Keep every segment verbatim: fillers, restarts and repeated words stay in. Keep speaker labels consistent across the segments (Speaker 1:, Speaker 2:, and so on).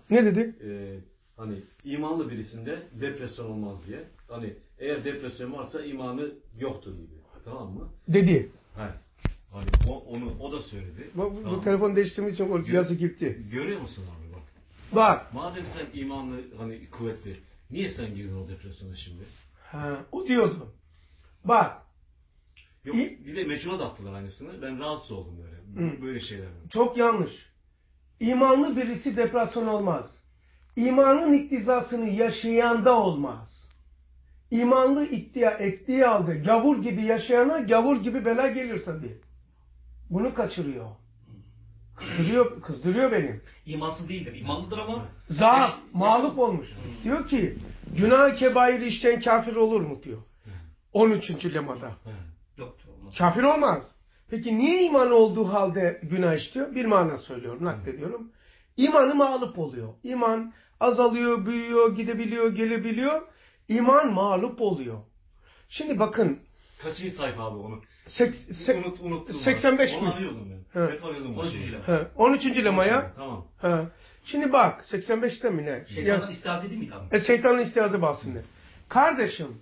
Speaker 1: Ne dedi?
Speaker 2: Ee, hani imanlı birisinde depresyon olmaz diye. Hani eğer depresyon varsa imanı yoktur gibi. Tamam mı?
Speaker 1: Dedi.
Speaker 2: He. Hani o, onu o da söyledi.
Speaker 1: Bu,
Speaker 2: tamam
Speaker 1: bu telefon değiştirmek için o yazı gitti.
Speaker 2: Görüyor musun abi bak.
Speaker 1: Bak.
Speaker 2: Madem sen imanlı hani kuvvetli, niye sen girdin o depresyona şimdi?
Speaker 1: Ha, o diyordu. Bak.
Speaker 2: Yok, bir de meçhula da attılar aynısını. Ben rahatsız oldum böyle. Hı. Böyle şeylerden.
Speaker 1: Çok yanlış. İmanlı birisi depresyon olmaz. İmanın iktizasını yaşayanda olmaz. İmanlı iddia ettiği halde gavur gibi yaşayana gavur gibi bela geliyor tabii. Bunu kaçırıyor. Kızdırıyor, kızdırıyor beni.
Speaker 3: İmansız değildir. İmanlıdır ama
Speaker 1: zaaf, mağlup olmuş. Hmm. Diyor ki günah kebair işten kafir olur mu diyor. on üçüncü lemada.
Speaker 3: Yoktur, olmaz.
Speaker 1: Kafir olmaz. Peki niye iman olduğu halde günah işliyor? Bir mana söylüyorum, naklediyorum. İmanı mağlup oluyor. İman azalıyor, büyüyor, gidebiliyor, gelebiliyor. İman mağlup oluyor. Şimdi bakın.
Speaker 2: Kaçıncı sayfa abi onu?
Speaker 1: Sek, se,
Speaker 2: unut, unuttum
Speaker 1: seksen beş mi?
Speaker 2: Onu arıyordum ben.
Speaker 1: He.
Speaker 2: Hep arıyordum.
Speaker 3: on üçüncü lema.
Speaker 1: He. on üçüncü lemaya.
Speaker 2: Tamam.
Speaker 1: He. Şimdi bak seksen beşte mi ne?
Speaker 3: Şeytandan istihaz değil mi tabi?
Speaker 1: E, şeytanın istihazı bahsinde. Kardeşim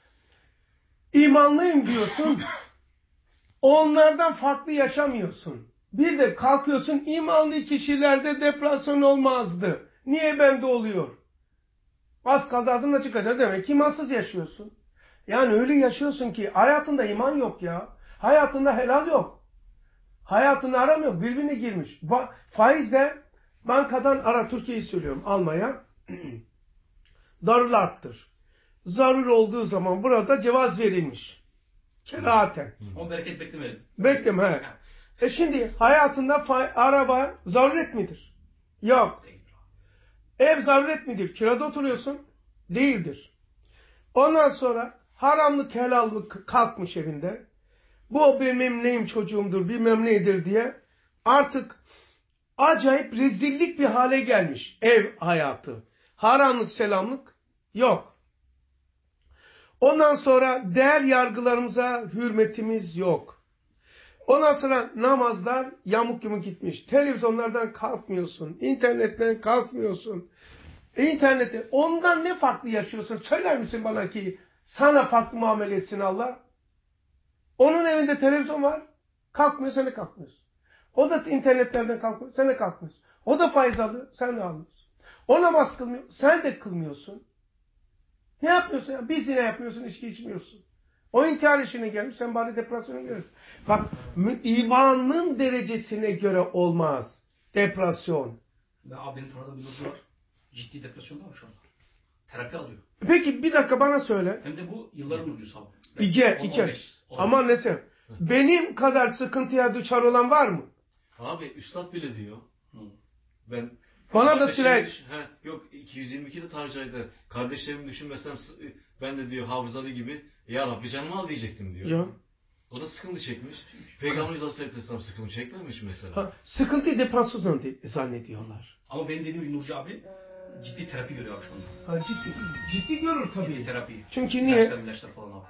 Speaker 1: imanlıyım diyorsun. Onlardan farklı yaşamıyorsun. Bir de kalkıyorsun imanlı kişilerde depresyon olmazdı. Niye bende oluyor? Az kaldı ağzına çıkacak, demek ki imansız yaşıyorsun. Yani öyle yaşıyorsun ki hayatında iman yok ya. Hayatında helal yok. Hayatında aram yok. Birbirine girmiş. Faizle bankadan ara, Türkiye'yi söylüyorum, almaya. Darul arttır. Zarur olduğu zaman burada cevaz verilmiş. Kerahaten.
Speaker 3: O bereket beklemeyelim.
Speaker 1: Bekleme he. E şimdi hayatında araba zaruret midir? Yok. Ev zaruret midir? Kirada oturuyorsun. Değildir. Ondan sonra haramlık helallık kalkmış evinde. Bu benim neyim çocuğumdur bilmem nedir diye artık acayip rezillik bir hale gelmiş ev hayatı. Haramlık selamlık yok. Ondan sonra değer yargılarımıza hürmetimiz yok. Ondan sonra namazlar yamuk yumuk gitmiş. Televizyonlardan kalkmıyorsun. İnternetten kalkmıyorsun. İnternette ondan ne farklı yaşıyorsun? Söyler misin bana ki sana farklı muamele etsin Allah? Onun evinde televizyon var. Kalkmıyor, sen de kalkmıyorsun. O da internetlerden kalkmıyor, sen de kalkmıyorsun. O da faiz alıyor, sen de almıyorsun. O namaz kılmıyor, sen de kılmıyorsun. Ne yapıyorsun ya? Bir zina yapmıyorsun, içki içmiyorsun. O intihar işine gelmiş, sen bari depresyona gelirsin. Bak, imanın derecesine göre olmaz depresyon.
Speaker 3: Ve abinin tanıdığı bir nurcu var. Ciddi depresyonda var şu anda. Terapi alıyor.
Speaker 1: Peki bir dakika bana söyle.
Speaker 3: Hem de bu yılların nurcusu abi.
Speaker 1: İki, iki. Aman ne sen? Benim kadar sıkıntıya düçar olan var mı?
Speaker 2: Abi üstad bile diyor. Hı. Ben
Speaker 1: bana da sirayet.
Speaker 2: Yok iki yüz yirmi ikide Tarcay'da kardeşlerimi düşünmesem ben de diyor hafızalı gibi ya Rabbi canımı al diyecektim diyor.
Speaker 1: Ya.
Speaker 2: O da sıkıntı çekmiş. Peygamberimiz Aleyhisselam sıkıntı çekmemiş mesela.
Speaker 1: Ha, sıkıntıyı depresyon zannediyorlar.
Speaker 3: Ama benim dediğim gibi Nurcu abi ciddi terapi görüyor şu anda.
Speaker 1: Ha, ciddi, ciddi görür tabii.
Speaker 3: Ciddi terapi.
Speaker 1: Çünkü niye?
Speaker 3: İlaçlar, ilaçlar falan abi.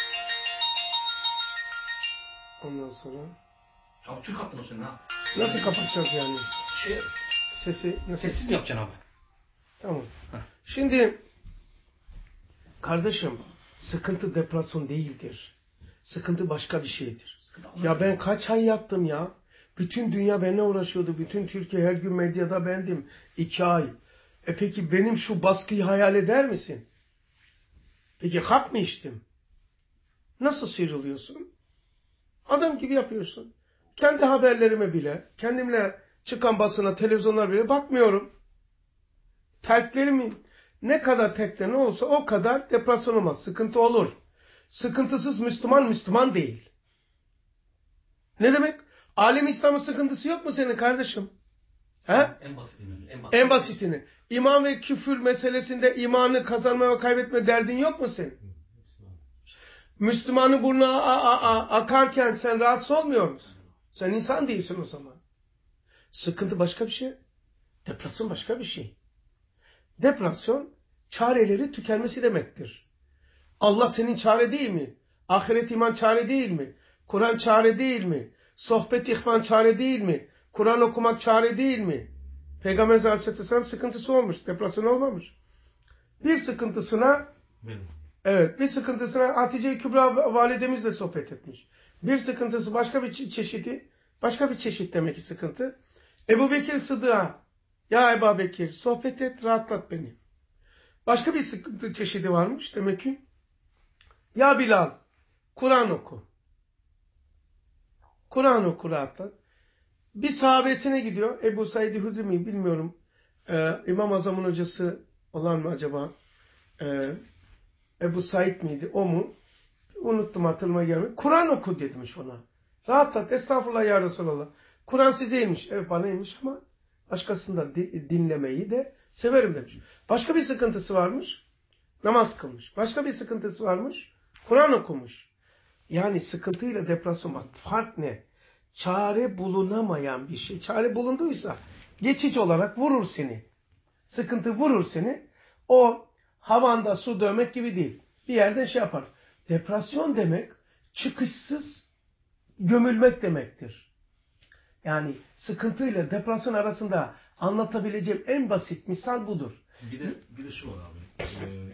Speaker 1: Ondan sonra.
Speaker 3: Abi Türk attın o senin ha.
Speaker 1: Nasıl kapatacağız yani?
Speaker 3: Şey,
Speaker 1: Sesi nasıl?
Speaker 3: Sessiz mi yapacaksın abi?
Speaker 1: Tamam. Heh. Şimdi kardeşim sıkıntı depresyon değildir. Sıkıntı başka bir şeydir. Sıkıntı ya ben kaç ay yattım ya. Bütün dünya benimle uğraşıyordu. Bütün Türkiye her gün medyada bendim. İki ay. E peki benim şu baskıyı hayal eder misin? Peki hap mı içtim? Nasıl sıyrılıyorsun? Adam gibi yapıyorsun. Kendi haberlerime bile, kendimle çıkan basına, televizyonlar bile bakmıyorum. Terklerimin ne kadar tekleri olsa o kadar depresyon olmaz. Sıkıntı olur. Sıkıntısız Müslüman, Müslüman değil. Ne demek? Alem İslam'ın sıkıntısı yok mu senin kardeşim? He?
Speaker 3: En basitini. En, basitini.
Speaker 1: en basitini. İman ve küfür meselesinde imanı kazanma ve kaybetme derdin yok mu senin? Müslümanı burnuna akarken sen rahatsız olmuyor musun? Sen insan değilsin o zaman. Sıkıntı başka bir şey. Depresyon başka bir şey. Depresyon çareleri tükenmesi demektir. Allah senin çare değil mi? Ahiret iman çare değil mi? Kur'an çare değil mi? Sohbet ihvan çare değil mi? Kur'an okumak çare değil mi? Peygamber Aleyhisselam sıkıntısı olmuş. Depresyon olmamış. Bir sıkıntısına
Speaker 2: Benim.
Speaker 1: evet bir sıkıntısına Hatice Kübra validemizle sohbet etmiş. Bir sıkıntısı başka bir çeşidi, başka bir çeşit demek ki sıkıntı. Ebu Bekir Sıddık'a ya Ebu Bekir sohbet et, rahatlat beni. Başka bir sıkıntı çeşidi varmış demek ki. Ya Bilal Kur'an oku. Kur'an oku, rahatlat. Bir sahabesine gidiyor. Ebu Said Hudri mi bilmiyorum. Ee, İmam Azam'ın hocası olan mı acaba? Ee, Ebu Said miydi? O mu? Unuttum, hatırıma gelmedi. Kur'an oku demiş ona. Rahatlat. Estağfurullah ya Resulallah. Kur'an size inmiş. Evet bana inmiş ama başkasını da dinlemeyi de severim demiş. Başka bir sıkıntısı varmış. Namaz kılmış. Başka bir sıkıntısı varmış. Kur'an okumuş. Yani sıkıntıyla depresyon, bak fark ne? Çare bulunamayan bir şey. Çare bulunduysa geçici olarak vurur seni. Sıkıntı vurur seni. O havanda su dövmek gibi değil. Bir yerden şey yapar. Depresyon demek çıkışsız gömülmek demektir. Yani sıkıntıyla depresyon arasında anlatabileceğim en basit misal budur.
Speaker 2: Bir de bir de şu var abi. Ee,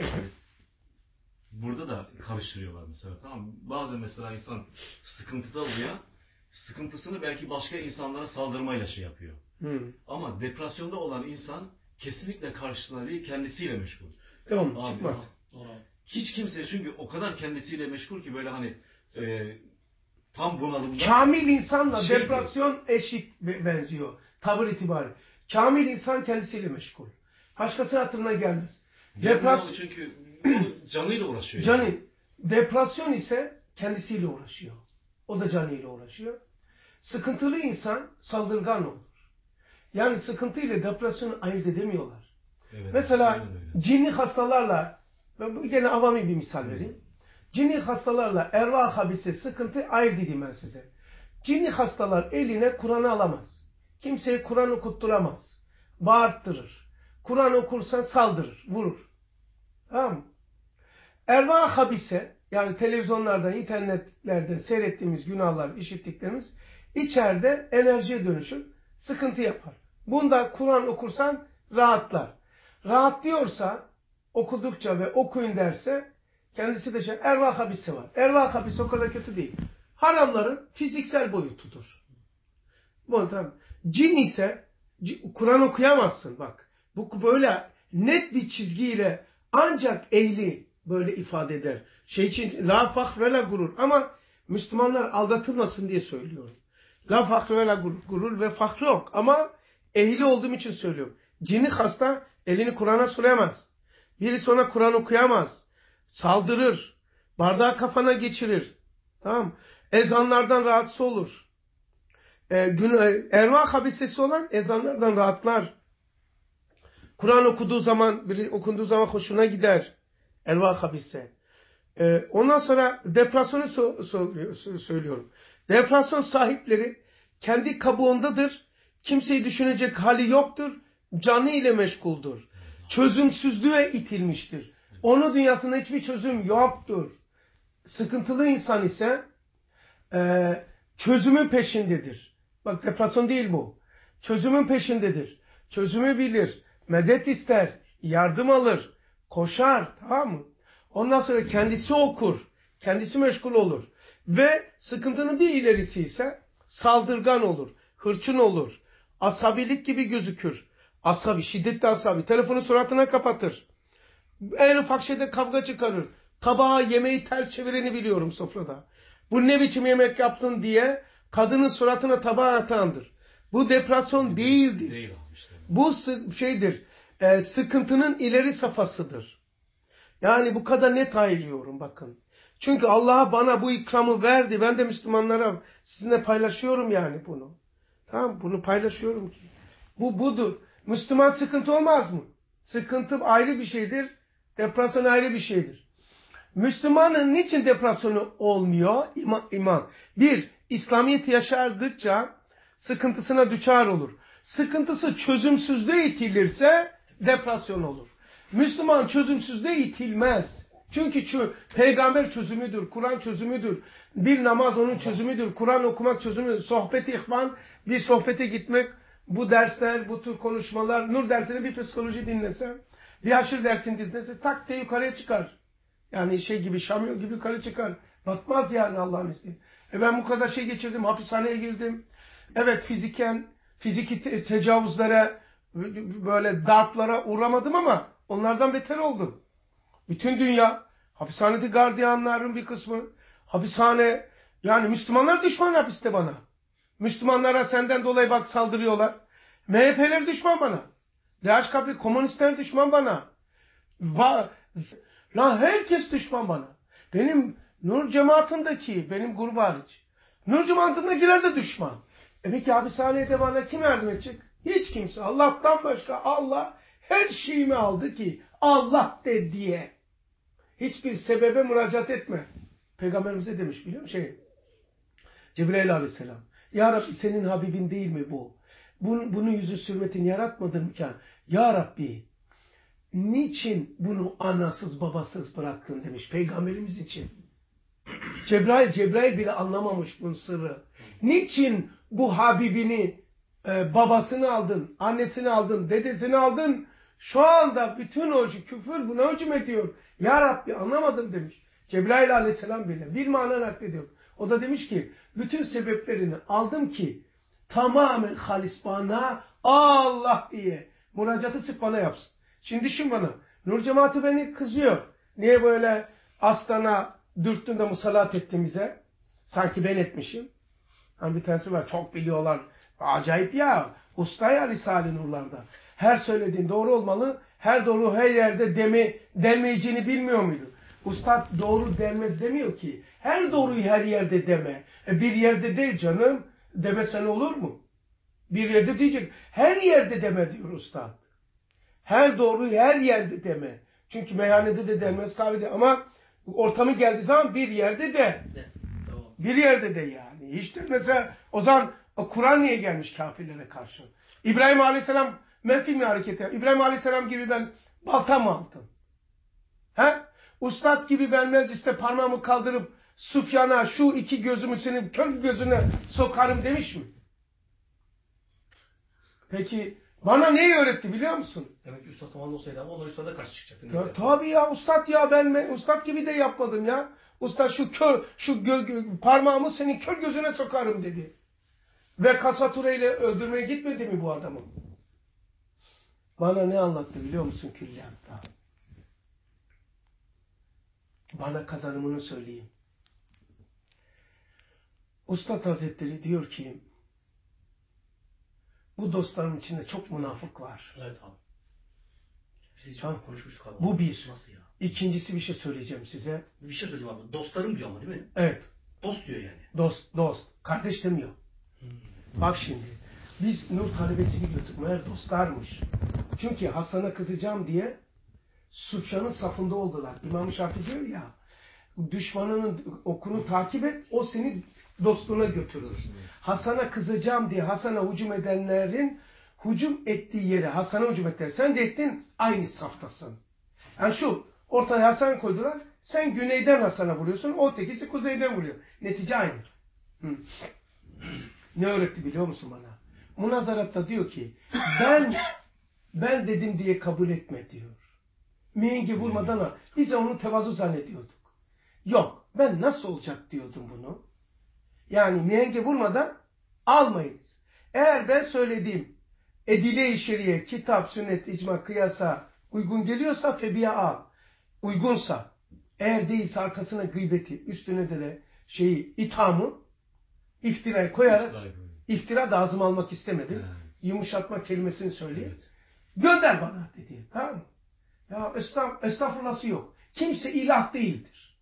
Speaker 2: burada da karıştırıyorlar mesela, tamam mı? Bazen mesela insan sıkıntıda oluyor. Sıkıntısını belki başka insanlara saldırmayla şey yapıyor.
Speaker 1: Hmm.
Speaker 2: Ama depresyonda olan insan kesinlikle karşısına değil, kendisiyle meşgul.
Speaker 1: Tamam,
Speaker 2: Abi,
Speaker 1: çıkmaz.
Speaker 2: Hiç kimse çünkü o kadar kendisiyle meşgul ki böyle hani e, tam bunalımda.
Speaker 1: Kamil insanla
Speaker 2: Şey
Speaker 1: depresyon eşit benziyor. Tavır itibariyle. Kamil insan kendisiyle meşgul. Başkasının hatırına gelmez.
Speaker 2: Depresyon çünkü o canıyla uğraşıyor.
Speaker 1: Canı.
Speaker 2: Yani.
Speaker 1: Depresyon ise kendisiyle uğraşıyor. O da canıyla uğraşıyor. Sıkıntılı insan saldırgan olur. Yani sıkıntı ile depresyonu ayırt edemiyorlar.
Speaker 2: Evet,
Speaker 1: mesela cinli hastalarla, ben bu gene avami bir misal vereyim. Cinli hastalarla ervah habise sıkıntı ayırt edeyim ben size. Cinli hastalar eline Kur'an'ı alamaz. Kimseye Kur'an okutturamaz. Bağırttırır. Kur'an okursan saldırır, vurur. Tamam mı? Ervah habise, yani televizyonlardan, internetlerden seyrettiğimiz günahlar, işittiklerimiz içeride enerjiye dönüşür, sıkıntı yapar. Bunda Kur'an okursan rahatlar. Rahatlıyorsa, okudukça ve okuyun derse, kendisi de şey, ervah habise var. Ervah habise o kadar kötü değil. Haramların fiziksel boyutudur. Bu tabii. Cin ise, Kur'an okuyamazsın bak. Bu böyle net bir çizgiyle ancak ehli böyle ifade eder. Şey için la fakr ve la gurur. Ama Müslümanlar aldatılmasın diye söylüyorum. La fakr ve la gurur. Gurur ve fakr yok. Ama ehli olduğum için söylüyorum. Cinli hasta elini Kur'an'a süremez. Birisi ona Kur'an okuyamaz. Saldırır. Bardağı kafana geçirir. Tamam. Ezanlardan rahatsız olur. E, gün, ervah habisesi olan ezanlardan rahatlar. Kur'an okuduğu zaman, biri okunduğu zaman hoşuna gider. Ervah habise. Ee, ondan sonra depresyonu so so söylüyorum. Depresyon sahipleri kendi kabuğundadır. Kimseyi düşünecek hali yoktur. Canı ile meşguldür. Çözümsüzlüğe itilmiştir. Onun dünyasında hiçbir çözüm yoktur. Sıkıntılı insan ise e, çözümün peşindedir. Bak depresyon değil bu. Çözümün peşindedir. Çözümü bilir. Medet ister. Yardım alır. Koşar. Tamam mı? Ondan sonra kendisi okur. Kendisi meşgul olur. Ve sıkıntının bir ilerisi ise saldırgan olur. Hırçın olur. Asabilik gibi gözükür. Asabi, şiddetli asabi. Telefonu suratına kapatır. En ufak şeyde kavga çıkarır. Tabağa yemeği ters çevireni biliyorum sofrada. Bu ne biçim yemek yaptın diye kadının suratına tabağı atandır. Bu depresyon değildir.
Speaker 2: Değil işte.
Speaker 1: Bu şeydir. E, sıkıntının ileri safhasıdır. Yani bu kadar net ayırıyorum bakın. Çünkü Allah bana bu ikramı verdi. Ben de Müslümanlara sizinle paylaşıyorum yani bunu. Tamam, bunu paylaşıyorum ki. Bu budur. Müslüman sıkıntı olmaz mı? Sıkıntı ayrı bir şeydir. Depresyon ayrı bir şeydir. Müslümanın niçin depresyonu olmuyor? İman. iman. Bir, İslamiyet yaşardıkça sıkıntısına düçar olur. Sıkıntısı çözümsüzlüğe itilirse depresyon olur. Müslüman çözümsüzlüğe itilmez. Çünkü şu, peygamber çözümüdür, Kur'an çözümüdür. Bir namaz onun çözümüdür, Kur'an okumak çözümüdür. Sohbeti ihvan, bir sohbete gitmek bu dersler, bu tür konuşmalar, nur dersini bir psikoloji dinlese, bir haşır dersini dinlese tak diye yukarıya çıkar. Yani şey gibi, şamyol gibi yukarı çıkar. Batmaz yani Allah'ın izniyle. E ben bu kadar şey geçirdim, hapishaneye girdim. Evet fiziken, fiziki te tecavüzlere, böyle darplara uğramadım ama onlardan beter oldum. Bütün dünya, hapishanede gardiyanların bir kısmı, hapishane, yani Müslümanlar düşman hapiste bana. Müslümanlara senden dolayı bak saldırıyorlar. M H P'ler düşman bana. D H K P, komünistler düşman bana. Va Lan herkes düşman bana. Benim Nur cemaatindeki, benim grubu hariç. Nur cemaatindekiler de düşman. E peki hapishanede bana kim yardım edecek? Hiç kimse. Allah'tan başka Allah her şeyimi aldı ki Allah de diye. Hiçbir sebebe müracaat etme. Peygamberimize demiş biliyor musun? Şey, Cebrail aleyhisselam. Ya Rabbi senin Habibin değil mi bu? Bunu, bunu yüzü sürmetin yaratmadın mı ki? Ya Rabbi niçin bunu anasız babasız bıraktın demiş Peygamberimiz için. Cebrail, Cebrail bile anlamamış bunun sırrı. Niçin bu Habibini e, babasını aldın, annesini aldın, dedesini aldın? Şu anda bütün o küfür buna hücum ediyor. Ya Rabbi anlamadım demiş. Cebrail aleyhisselam bile bir mana naklediyor. O da demiş ki bütün sebeplerini aldım ki tamamen halis bana Allah diye müracaatı sırf bana yapsın. Şimdi düşün bana. Nur cemaati beni kızıyor. Niye böyle Aslan'a dürttün de musallat ettin bize? Sanki ben etmişim. Hani bir tanesi var. Çok biliyorlar. Acayip ya. Usta ya Risale-i Nur'larda. Her söylediğin doğru olmalı. Her doğru her yerde deme, demeyeceğini bilmiyor muydu? Ustad doğru denmez demiyor ki. Her doğruyu her yerde deme. E bir yerde değil canım. Demesen olur mu? Bir yerde diyecek. Her yerde deme diyor ustad. Her doğruyu her yerde deme. Çünkü meyhanede de denmez, kahvede ama ortamı geldiği zaman bir yerde de. Bir yerde de yani. İşte mesela o zaman Kur'an niye gelmiş kafirlere karşı? İbrahim Aleyhisselam menfi mi hareket yapıyor? İbrahim Aleyhisselam gibi ben balta mı aldım? He? Ustad gibi ben mecliste parmağımı kaldırıp Sufyan'a şu iki gözümü senin kör gözüne sokarım demiş mi? Peki bana neyi öğretti biliyor musun?
Speaker 3: Demek ki usta zamanında olsaydı ama onlar ustada karşı çıkacaktı.
Speaker 1: Ta, tabii ya ustad ya ben, ben ustad gibi de yapmadım ya. Usta şu kör şu gö, gö, parmağımı senin kör gözüne sokarım dedi. Ve Kasature ile öldürmeye gitmedi mi bu adamı? Bana ne anlattı biliyor musun külliyatta? Bana kazanımını söyleyeyim. Ustad Hazretleri diyor ki bu dostlarım içinde çok münafık var.
Speaker 3: Evet abi. Biz hiç konuşmuştuk abi.
Speaker 1: Bu bir.
Speaker 3: Nasıl ya?
Speaker 1: İkincisi bir şey söyleyeceğim size.
Speaker 3: Bir şey söyleyeceğim abi. Dostlarım diyor ama değil mi?
Speaker 1: Evet.
Speaker 3: Dost diyor yani.
Speaker 1: Dost, dost. Kardeş demiyor.
Speaker 3: Hmm.
Speaker 1: Bak şimdi. Biz Nur talebesi biliyorduk. Meğer dostlarmış. Çünkü Hasan'a kızacağım diye Sufyan'ın safında oldular. İmam-ı Şafii diyor ya düşmanının okunu takip et. O seni dostluğuna götürür. Hasan'a kızacağım diye Hasan'a hücum edenlerin hücum ettiği yere Hasan'a hücum ettiler. Sen de ettin aynı saftasın. Yani şu ortaya Hasan koydular. Sen güneyden Hasan'a vuruyorsun. O tekisi kuzeyden vuruyor. Netice aynı. Hı. Ne öğretti biliyor musun bana? Münazaratta diyor ki ben ben dedim diye kabul etme diyor. Mihengi vurmadan al. Biz onu tevazu zannediyorduk. Yok. Ben nasıl olacak diyordum bunu. Yani mihengi vurmadan almayınız. Eğer ben söylediğim edile-i şeriye, kitap, sünnet, icma, kıyasa uygun geliyorsa febiye al. Uygunsa. Eğer değilse arkasına gıybeti, üstüne de, de şeyi, ithamı, iftirayı koyarak iftira da ağzıma almak istemedim. He. Yumuşatma kelimesini söyleyeyim. Evet. Gönder bana dedi. Tamam mı? Ya estağf estağfurulahı yok. Kimse ilah değildir.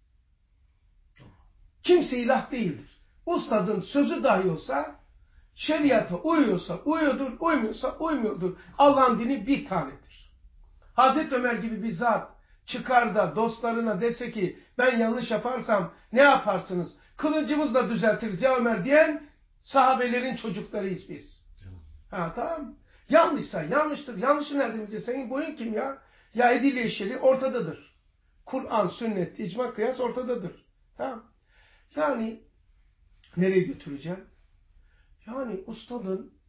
Speaker 1: Kimse ilah değildir. Ustadın sözü dahi olsa şeriata uyuyorsa uyuyordur, uymuyorsa uymuyordur. Allah'ın dini bir tanedir. Hazreti Ömer gibi bir zat çıkar da dostlarına dese ki ben yanlış yaparsam ne yaparsınız? Kılıcımızla düzeltiriz ya Ömer diyen sahabelerin çocuklarıyız biz. Ha tamam. Yanlışsa yanlıştır. Yanlışı nereden bileceksin? Senin boyun kim ya? Ya edile-i şer'i ortadadır. Kur'an, sünnet, icma, kıyas ortadadır. Tamam. Yani nereye götüreceğim? Yani ustadın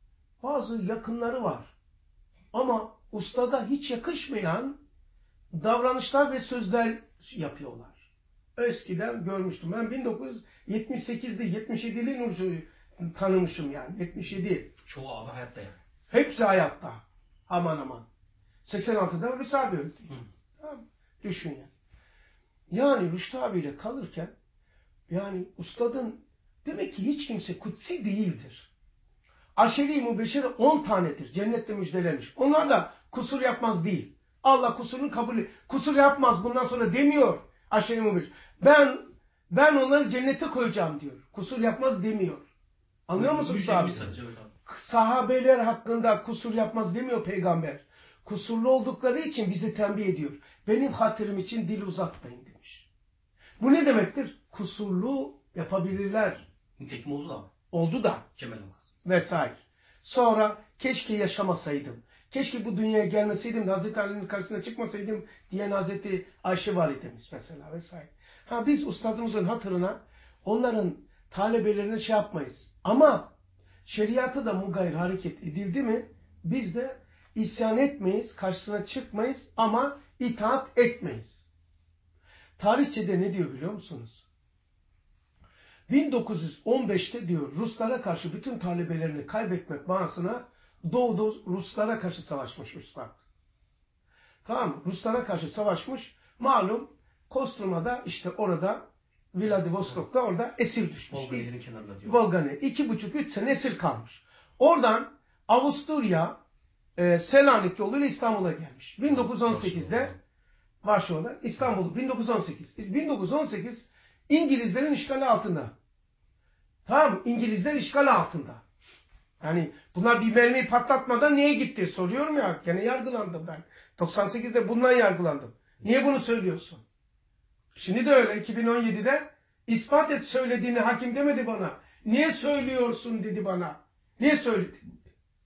Speaker 1: bazı yakınları var. Ama ustada hiç yakışmayan davranışlar ve sözler yapıyorlar. Eskiden görmüştüm. Ben bin dokuz yüz yetmiş sekizde yetmiş yedili Nurcu'yu tanımışım yani. yetmiş yedi.
Speaker 3: Çoğu abi hayatta yani.
Speaker 1: Hepsi hayatta. Aman aman. seksen altıda Rüştü abi öldü.
Speaker 3: Hı.
Speaker 1: Tamam. Düşün ya. Yani Rüştü abiyle kalırken yani ustadın demek ki hiç kimse kutsi değildir. Aşeri-i mübeşşere on tanedir. Cennette müjdelemiş. Onlar da kusur yapmaz değil. Allah kusurunu kabul et. Kusur yapmaz bundan sonra demiyor aşeri-i mübeşşere. Ben ben onları cennete koyacağım diyor. Kusur yapmaz demiyor. Anlıyor musun sahabe? Sahabeler hakkında kusur yapmaz demiyor peygamber. Kusurlu oldukları için bizi tembih ediyor. Benim hatırım için dil uzatmayın demiş. Bu ne demektir? Kusurlu yapabilirler.
Speaker 3: Nitekim oldu da.
Speaker 1: Oldu da.
Speaker 3: Cemel Namaz.
Speaker 1: Vesaire. Sonra keşke yaşamasaydım. Keşke bu dünyaya gelmeseydim de Hazreti Ali'nin karşısına çıkmasaydım diyen Hazreti Ayşe validemiz mesela vesaire. Ha biz ustadımızın hatırına onların talebelerine şey yapmayız. Ama şeriatı da mugayir hareket edildi mi biz de isyan etmeyiz, karşısına çıkmayız ama itaat etmeyiz. Tarihçede ne diyor biliyor musunuz? bin dokuz yüz on beşte diyor Ruslara karşı bütün talebelerini kaybetmek bahasına Doğu'da Ruslara karşı savaşmış Ruslar. Tamam mı? Ruslara karşı savaşmış. Malum Kostroma'da işte orada Vladivostok'ta orada esir düşmüş.
Speaker 3: Volga Nehri'nin kenarında diyor.
Speaker 1: Volga Nehri. İki buçuk üç sene esir kalmış. Oradan Avusturya e, Selanik yoluyla İstanbul'a gelmiş. bin dokuz yüz on sekizde Varşova'da İstanbul bin dokuz yüz on sekiz. bin dokuz yüz on sekiz İngilizlerin işgali altında. Tamam mı? İngilizler işgali altında. Yani bunlar bir mermiyi patlatmadan niye gitti soruyorum ya. Gene yargılandım ben. doksan sekizde bundan yargılandım. Niye bunu söylüyorsun? Şimdi de öyle. iki bin on yedide ispat et söylediğini hakim demedi bana. Niye söylüyorsun dedi bana. Niye söyledin?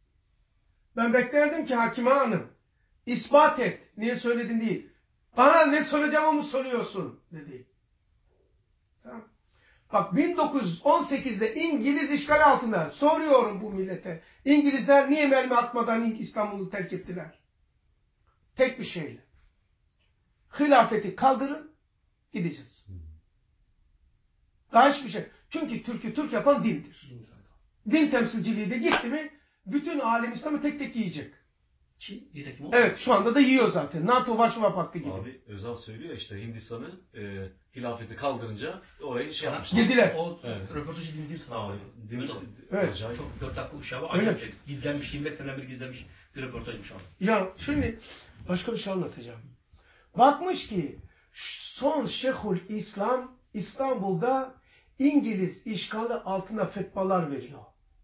Speaker 1: Ben beklerdim ki hakime hanım ispat et. Niye söyledin değil. Bana ne soracağım onu soruyorsun dedi. Tamam. Bak bin dokuz yüz on sekizde İngiliz işgal altında. Soruyorum bu millete. İngilizler niye mermi atmadan İstanbul'u terk ettiler? Tek bir şeyle. Hilafeti kaldırın, gideceğiz. Daha hiçbir şey. Çünkü Türk'ü Türk yapan dindir. Din temsilciliği de gitti mi bütün alem İslam'ı tek tek yiyecek.
Speaker 3: Çin, nitekim o.
Speaker 1: Evet şu anda da yiyor zaten. NATO Varşova Paktı gibi.
Speaker 2: Abi Özal söylüyor işte Hindistan'ı e, hilafeti kaldırınca orayı şey yapmışlar.
Speaker 1: Yediler.
Speaker 3: O
Speaker 2: Evet.
Speaker 3: röportajı dinledim sana abi.
Speaker 2: Din,
Speaker 3: Özal.
Speaker 1: Evet.
Speaker 2: Acayip.
Speaker 3: Çok dört dakikalık şey abi.
Speaker 1: Öyle.
Speaker 3: Acayip şey. Gizlenmiş. yirmi beş seneden beri gizlenmiş bir röportajmış abi.
Speaker 1: Ya şimdi başka bir şey anlatacağım. Bakmış ki son Şeyhül İslam İstanbul'da İngiliz işgali altına fetvalar veriyor.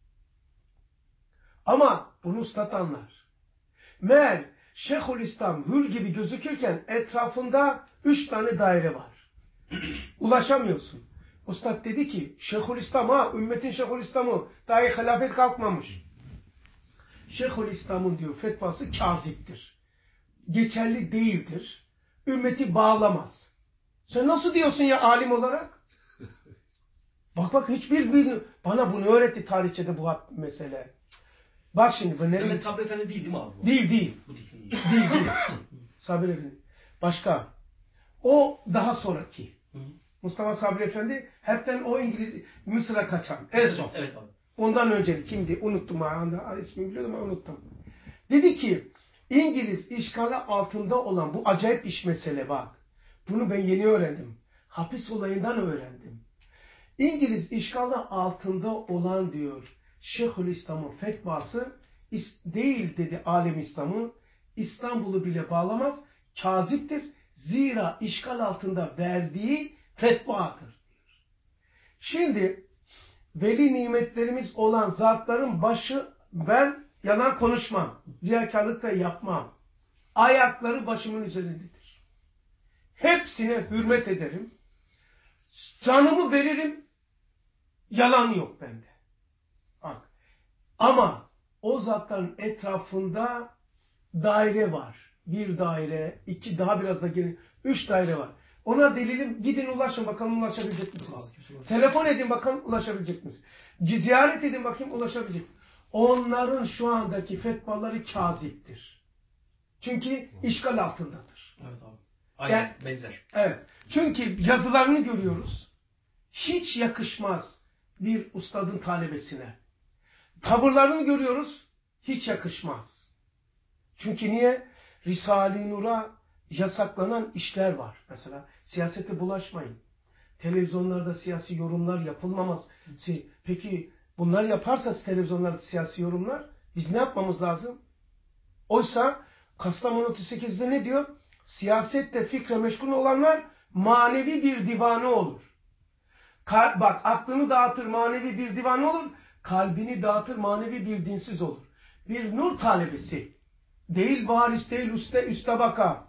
Speaker 1: Ama bunu üstad anlar. Meğer Şeyhülislam hür gibi gözükürken etrafında üç tane daire var. Ulaşamıyorsun. Üstad dedi ki Şeyhülislam ha ümmetin Şeyhülislam'ı dahi hilafet kalkmamış. Şeyhülislam'ın diyor fetvası kaziptir. Geçerli değildir. Ümmeti bağlamaz. Sen nasıl diyorsun ya alim olarak? Bak bak hiçbir bir, bana bunu öğretti tarihçede bu mesele. Bak şimdi bu nereye?
Speaker 3: Mehmet Sabri Efendi değil değil mi abi bu?
Speaker 1: Değil değil.
Speaker 3: Bu değil. değil.
Speaker 1: Değil değil. Sabri Efendi. Başka. O daha sonraki.
Speaker 3: Hı.
Speaker 1: Mustafa Sabri Efendi hepten o İngiliz Mısır'a kaçan. En son.
Speaker 3: Evet abi.
Speaker 1: Ondan önce kimdi? Unuttum anda. İsmini biliyordum ama unuttum. Dedi ki İngiliz işgali altında olan bu acayip iş mesele bak. Bunu ben yeni öğrendim. Hapis olayından öğrendim. İngiliz işgali altında olan diyor Şeyhülislam'ın fetvası değil dedi alem İslam'ı. İstanbul'u bile bağlamaz. Kaziptir. Zira işgal altında verdiği fetvadır diyor. Şimdi veli nimetlerimiz olan zatların başı ben yalan konuşmam. Riyakarlık da yapmam. Ayakları başımın üzerindedir. Hepsine hürmet ederim. Canımı veririm. Yalan yok bende. Bak. Ama o zatların etrafında daire var. Bir daire, iki daha biraz da gelin. Üç daire var. Ona delilim gidin ulaşın bakalım ulaşabilecek misiniz? Telefon edin bakalım ulaşabilecek misiniz? Ziyaret edin bakayım ulaşabilecek. onların şu andaki fetvaları kaziptir. Çünkü işgal altındadır.
Speaker 3: Evet abi. Aynen
Speaker 1: Yani,
Speaker 3: benzer.
Speaker 1: Evet. Çünkü yazılarını görüyoruz. Hiç yakışmaz bir ustadın talebesine. Tavırlarını görüyoruz. Hiç yakışmaz. Çünkü niye? Risale-i Nur'a yasaklanan işler var. Mesela siyasete bulaşmayın. Televizyonlarda siyasi yorumlar yapılmamaz. Peki bunlar yaparsa televizyonlarda siyasi yorumlar biz ne yapmamız lazım? Oysa Kastamonu otuz sekizde ne diyor? Siyasette fikre meşgul olanlar manevi bir divanı olur. Kal bak aklını dağıtır manevi bir divanı olur. Kalbini dağıtır manevi bir dinsiz olur. Bir nur talebesi değil varis değil üste, üst tabaka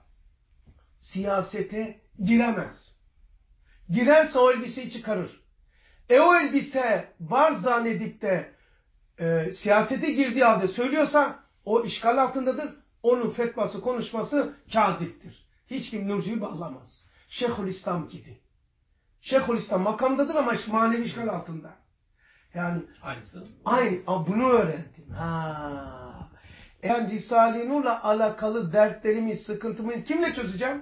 Speaker 1: siyasete giremez. Girerse o elbiseyi çıkarır. E o elbise var zannedip de e, siyasete girdiği halde söylüyorsa o işgal altındadır. Onun fetvası, konuşması kaziptir. Hiç kim Nurcu'yu bağlamaz. Şeyhülislam gibi. Şeyhülislam makamdadır ama manevi işgal altında. Yani
Speaker 3: Aynısı.
Speaker 1: aynı. Bunu öğrendim. Ha. Yani Risale-i Nur'la alakalı dertlerimi, sıkıntımı kimle çözeceğim?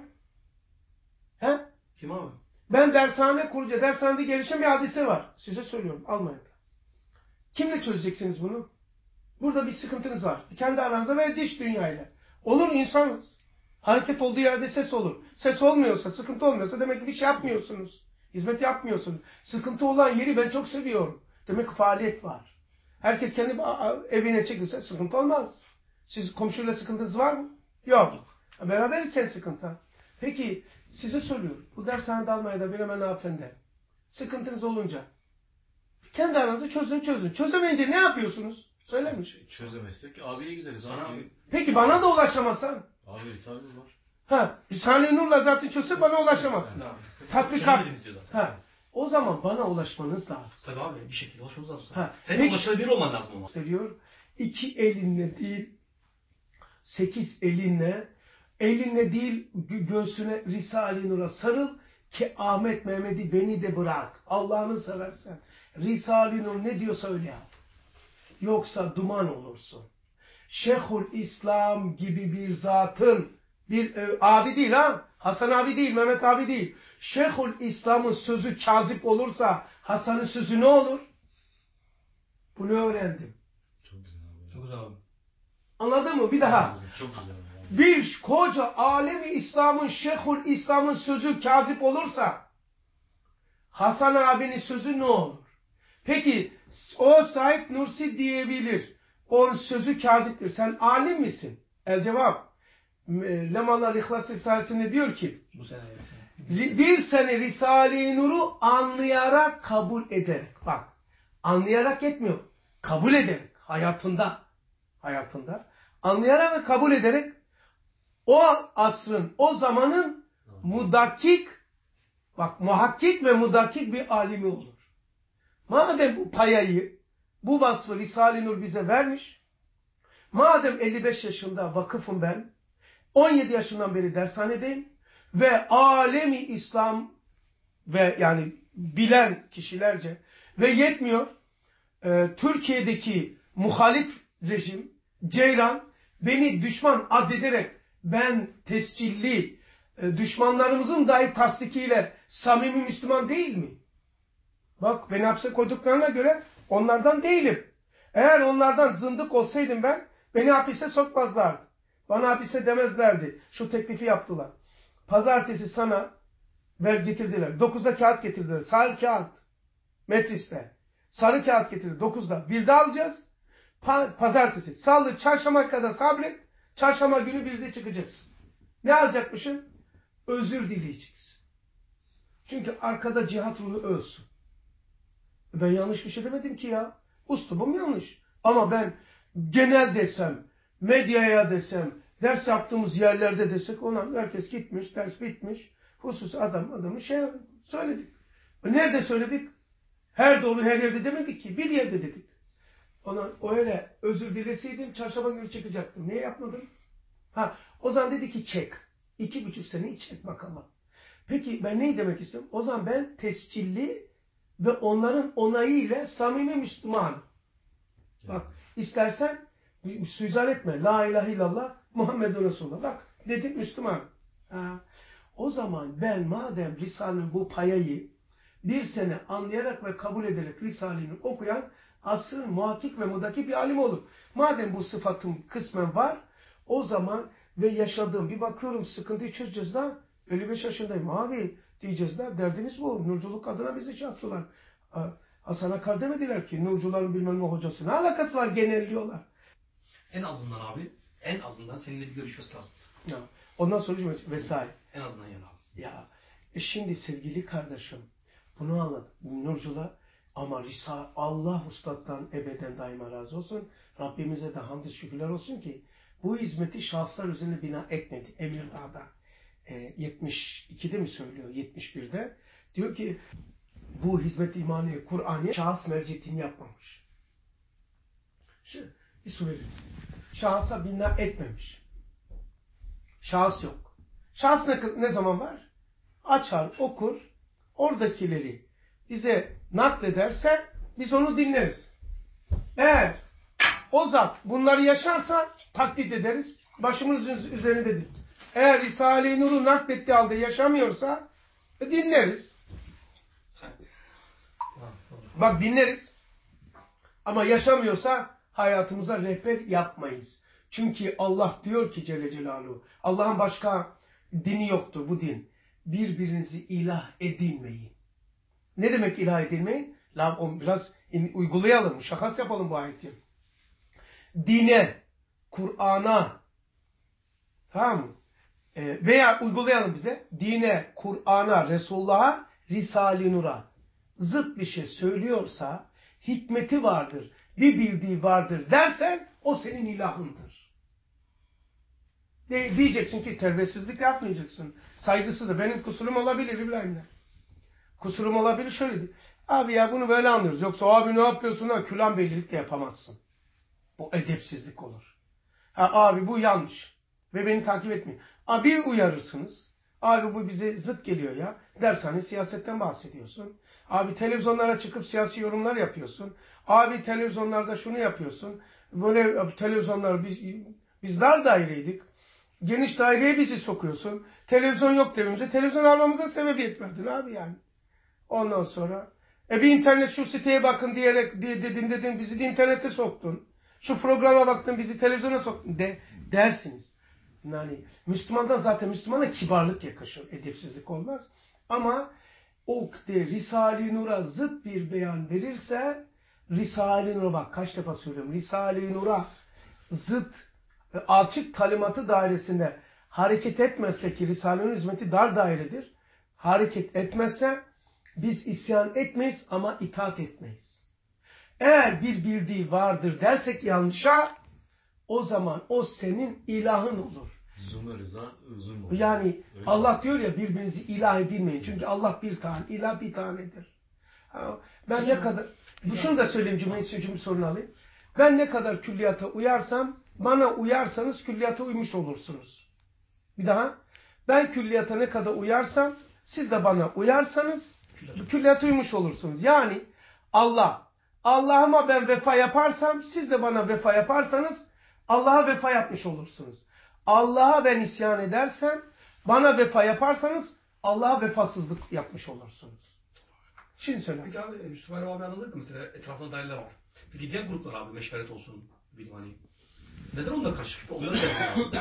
Speaker 1: He?
Speaker 3: Kim abi?
Speaker 1: Ben dershane kurunca dershanede gelişen bir hadise var. Size söylüyorum Almanya'da. Kimle çözeceksiniz bunu? Burada bir sıkıntınız var. Kendi aranızda ve dış dünyayla. Olur insan hareket olduğu yerde ses olur. Ses olmuyorsa, sıkıntı olmuyorsa demek ki bir şey yapmıyorsunuz. Hizmet yapmıyorsunuz. Sıkıntı olan yeri ben çok seviyorum. Demek ki faaliyet var. Herkes kendi evine çekilse sıkıntı olmaz. Siz komşuyla sıkıntınız var mı? Yok. Beraberken sıkıntı. Peki size soruyorum. Bu dershanede Almanya'da bir hemen hanımefendi. Sıkıntınız olunca kendi aranızda çözün çözün. Çözemeyince ne yapıyorsunuz? Söylemiş.
Speaker 2: Çözemezsek abiye gideriz. Abi. abi.
Speaker 1: Peki bana da ulaşamazsan?
Speaker 2: Abi Risale var.
Speaker 1: Ha, Risale-i Nur'la zaten çözse bana ulaşamazsın. Tatbikat. Ha. O zaman bana ulaşmanız lazım.
Speaker 3: Tabii abi bir şekilde ulaşmamız lazım.
Speaker 1: Ha.
Speaker 3: Senin ulaşılabilir olman lazım ama.
Speaker 1: Gösteriyor. İki elinle değil, sekiz elinle, elinle değil göğsüne Risale-i Nur'a sarıl ki Ahmet Mehmet'i beni de bırak. Allah'ını seversen. Risale-i Nur ne diyorsa öyle yap. Yoksa duman olursun. Şeyhül İslam gibi bir zatın, bir e, abi değil ha, Hasan abi değil, Mehmet abi değil. Şeyhül İslam'ın sözü kazip olursa Hasan'ın sözü ne olur? Bunu öğrendim.
Speaker 2: Çok güzel abi.
Speaker 3: Çok güzel abi.
Speaker 1: Anladın mı? Bir daha.
Speaker 2: Çok güzel, çok güzel abi.
Speaker 1: Bir koca alemi İslam'ın, Şeyhül İslam'ın sözü kazip olursa Hasan abinin sözü ne olur? Peki o Said Nursi diyebilir. Onun sözü kaziptir. Sen alim misin? El cevap. Lemalar İhlas Risalesi'nde diyor ki
Speaker 3: Bu sene,
Speaker 1: bir sene Risale-i Nur'u anlayarak kabul ederek. Bak anlayarak yetmiyor. Kabul ederek. Hayatında. Hayatında. Anlayarak ve kabul ederek o asrın, o zamanın mudakkik, bak muhakkik ve mudakkik bir alimi olur. Madem bu payayı, bu vasfı Risale-i Nur bize vermiş, madem elli beş yaşında vakıfım ben, on yedi yaşından beri dershanedeyim ve alemi İslam ve yani bilen kişilerce ve yetmiyor, e, Türkiye'deki muhalif rejim, Ceylan, beni düşman addederek ben tescilli e, düşmanlarımızın dahi tasdikiyle samimi Müslüman değil mi? Bak beni hapse koyduklarına göre onlardan değilim. Eğer onlardan zındık olsaydım ben, beni hapise sokmazlardı. Bana hapise demezlerdi. Şu teklifi yaptılar. Pazartesi sana ver getirdiler. Dokuzda kağıt getirdiler. Sarı kağıt. Metris'te. Sarı kağıt getirdiler. Dokuzda. Bir de alacağız. Pa Pazartesi. Salı, çarşamba kadar sabret. Çarşamba günü bir de çıkacaksın. Ne alacakmışım? Özür dileyeceksin. Çünkü arkada cihat ruhu ölsün. Ben yanlış bir şey demedim ki ya. Uslubum yanlış. Ama ben genel desem, medyaya desem, ders yaptığımız yerlerde desek ona herkes gitmiş, ders bitmiş. Husus adam adamı şey söyledik. Nerede söyledik? Her doğru her yerde demedik ki. Bir yerde dedik. Ona öyle özür dileseydim çarşamba günü çıkacaktım. Niye yapmadım? Ha, o zaman dedi ki çek. İki buçuk seneyi çek makama. Peki ben neyi demek istiyorum? O zaman ben tescilli ve onların onayıyla samimi Müslüman. Bak İstersen suizan etme. La ilahe illallah Muhammedun Resulullah. Bak dedim Müslüman. Ha. O zaman ben madem Risale'nin bu payayı bir sene anlayarak ve kabul ederek Risale'ni okuyan asrın muhakkik ve mudaki bir alim olur. Madem bu sıfatım kısmen var, o zaman ve yaşadığım bir bakıyorum sıkıntıyı çözeceğiz da elli beş yaşındayım abi diyeceğiz da derdimiz bu. Nurculuk adına bizi şey yaptılar. Hasan Akar demediler ki Nurcuların bilmem ne hocası. Ne alakası var genelliyorlar.
Speaker 3: En azından abi, en azından seninle bir görüşmesi lazım.
Speaker 1: Ya, ondan sonra vesaire.
Speaker 3: En azından yani abi.
Speaker 1: Ya e şimdi sevgili kardeşim bunu anlat. Nurcular ama Risale Allah Üstad'dan ebeden daima razı olsun. Rabbimize de hamd şükürler olsun ki bu hizmeti şahıslar üzerine bina etmedi. Emirdağ'da e, yetmiş ikide mi söylüyor? yetmiş birde. Diyor ki bu hizmet imani Kur'an'ı şahıs mercitini yapmamış. Şimdi bir su veririz. Şahsa bina etmemiş. Şahıs yok. Şahıs ne, ne zaman var? Açar, okur, oradakileri bize naklederse biz onu dinleriz. Eğer o zat bunları yaşarsa taklit ederiz. Başımızın üzerindedir. Eğer Risale-i Nur'u naklettiği halde yaşamıyorsa e, dinleriz. Bak dinleriz. Ama yaşamıyorsa hayatımıza rehber yapmayız. Çünkü Allah diyor ki Celle Celaluhu, Allah'ın başka dini yoktur bu din. Birbirinizi ilah edinmeyin. Ne demek ilah edinmeyin? Biraz uygulayalım, şakas yapalım bu ayeti. Dine, Kur'an'a, tamam mı? E, veya uygulayalım bize. Dine, Kur'an'a, Resulullah'a, Risale-i Nur'a zıt bir şey söylüyorsa, hikmeti vardır, bir bildiği vardır dersen o senin ilahındır. De, diyeceksin ki terbiyesizlik yapmayacaksın. Saygısız da benim kusurum olabilir İbrahim'le. Kusurum olabilir şöyle diye. Abi ya bunu böyle anlıyoruz. Yoksa abi ne yapıyorsun da külan belirlik de yapamazsın. Bu edepsizlik olur. Ha, abi bu yanlış. Ve beni takip etmiyor. Abi uyarırsınız. Abi bu bize zıt geliyor ya. Dershane siyasetten bahsediyorsun. Abi televizyonlara çıkıp siyasi yorumlar yapıyorsun. Abi televizyonlarda şunu yapıyorsun. Böyle televizyonlar biz, biz dar daireydik. Geniş daireye bizi sokuyorsun. Televizyon yok dediğimizde televizyon almamıza sebebiyet verdin abi yani. Ondan sonra e bir internet şu siteye bakın diyerek diye dedin dedin bizi de internete soktun. Şu programa baktın bizi televizyona soktun de dersiniz. Yani Müslümandan zaten Müslümana kibarlık yakışır. Edepsizlik olmaz. Ama o de Risale-i Nur'a zıt bir beyan verirse Risale-i Nur'a bak kaç defa söylüyorum. Risale-i Nur'a zıt alçık talimatı dairesinde hareket etmezse ki Risale-i hizmeti dar dairedir. Hareket etmezse biz isyan etmeyiz ama itaat etmeyiz. Eğer bir bildiği vardır dersek yanlışa o zaman o senin ilahın olur.
Speaker 2: Zulme rıza, zulm olur.
Speaker 1: Yani
Speaker 2: öyle
Speaker 1: Allah
Speaker 2: mi?
Speaker 1: diyor ya birbirinizi ilah edinmeyin. Çünkü Allah bir tane, ilah bir tanedir. Ben
Speaker 3: Peki,
Speaker 1: ne kadar, şunu da söyleyeyim cümleyi, cümle sorunu alayım. Ben ne kadar külliyata uyarsam, bana uyarsanız külliyata uymuş olursunuz. Bir daha. Ben külliyata ne kadar uyarsam, siz de bana uyarsanız, külliyata uymuş olursunuz. Yani Allah, Allah'ıma ben vefa yaparsam, siz de bana vefa yaparsanız, Allah'a vefa yapmış olursunuz. Allah'a ben isyan edersem, bana vefa yaparsanız, Allah'a vefasızlık yapmış olursunuz. Şimdi söyle.
Speaker 3: Peki abi Müslüman abi anladık da mesela etrafında daireler var. Peki diğer gruplar abi meşveret olsun bilmem hani. Neden onda karşı oluyor abi?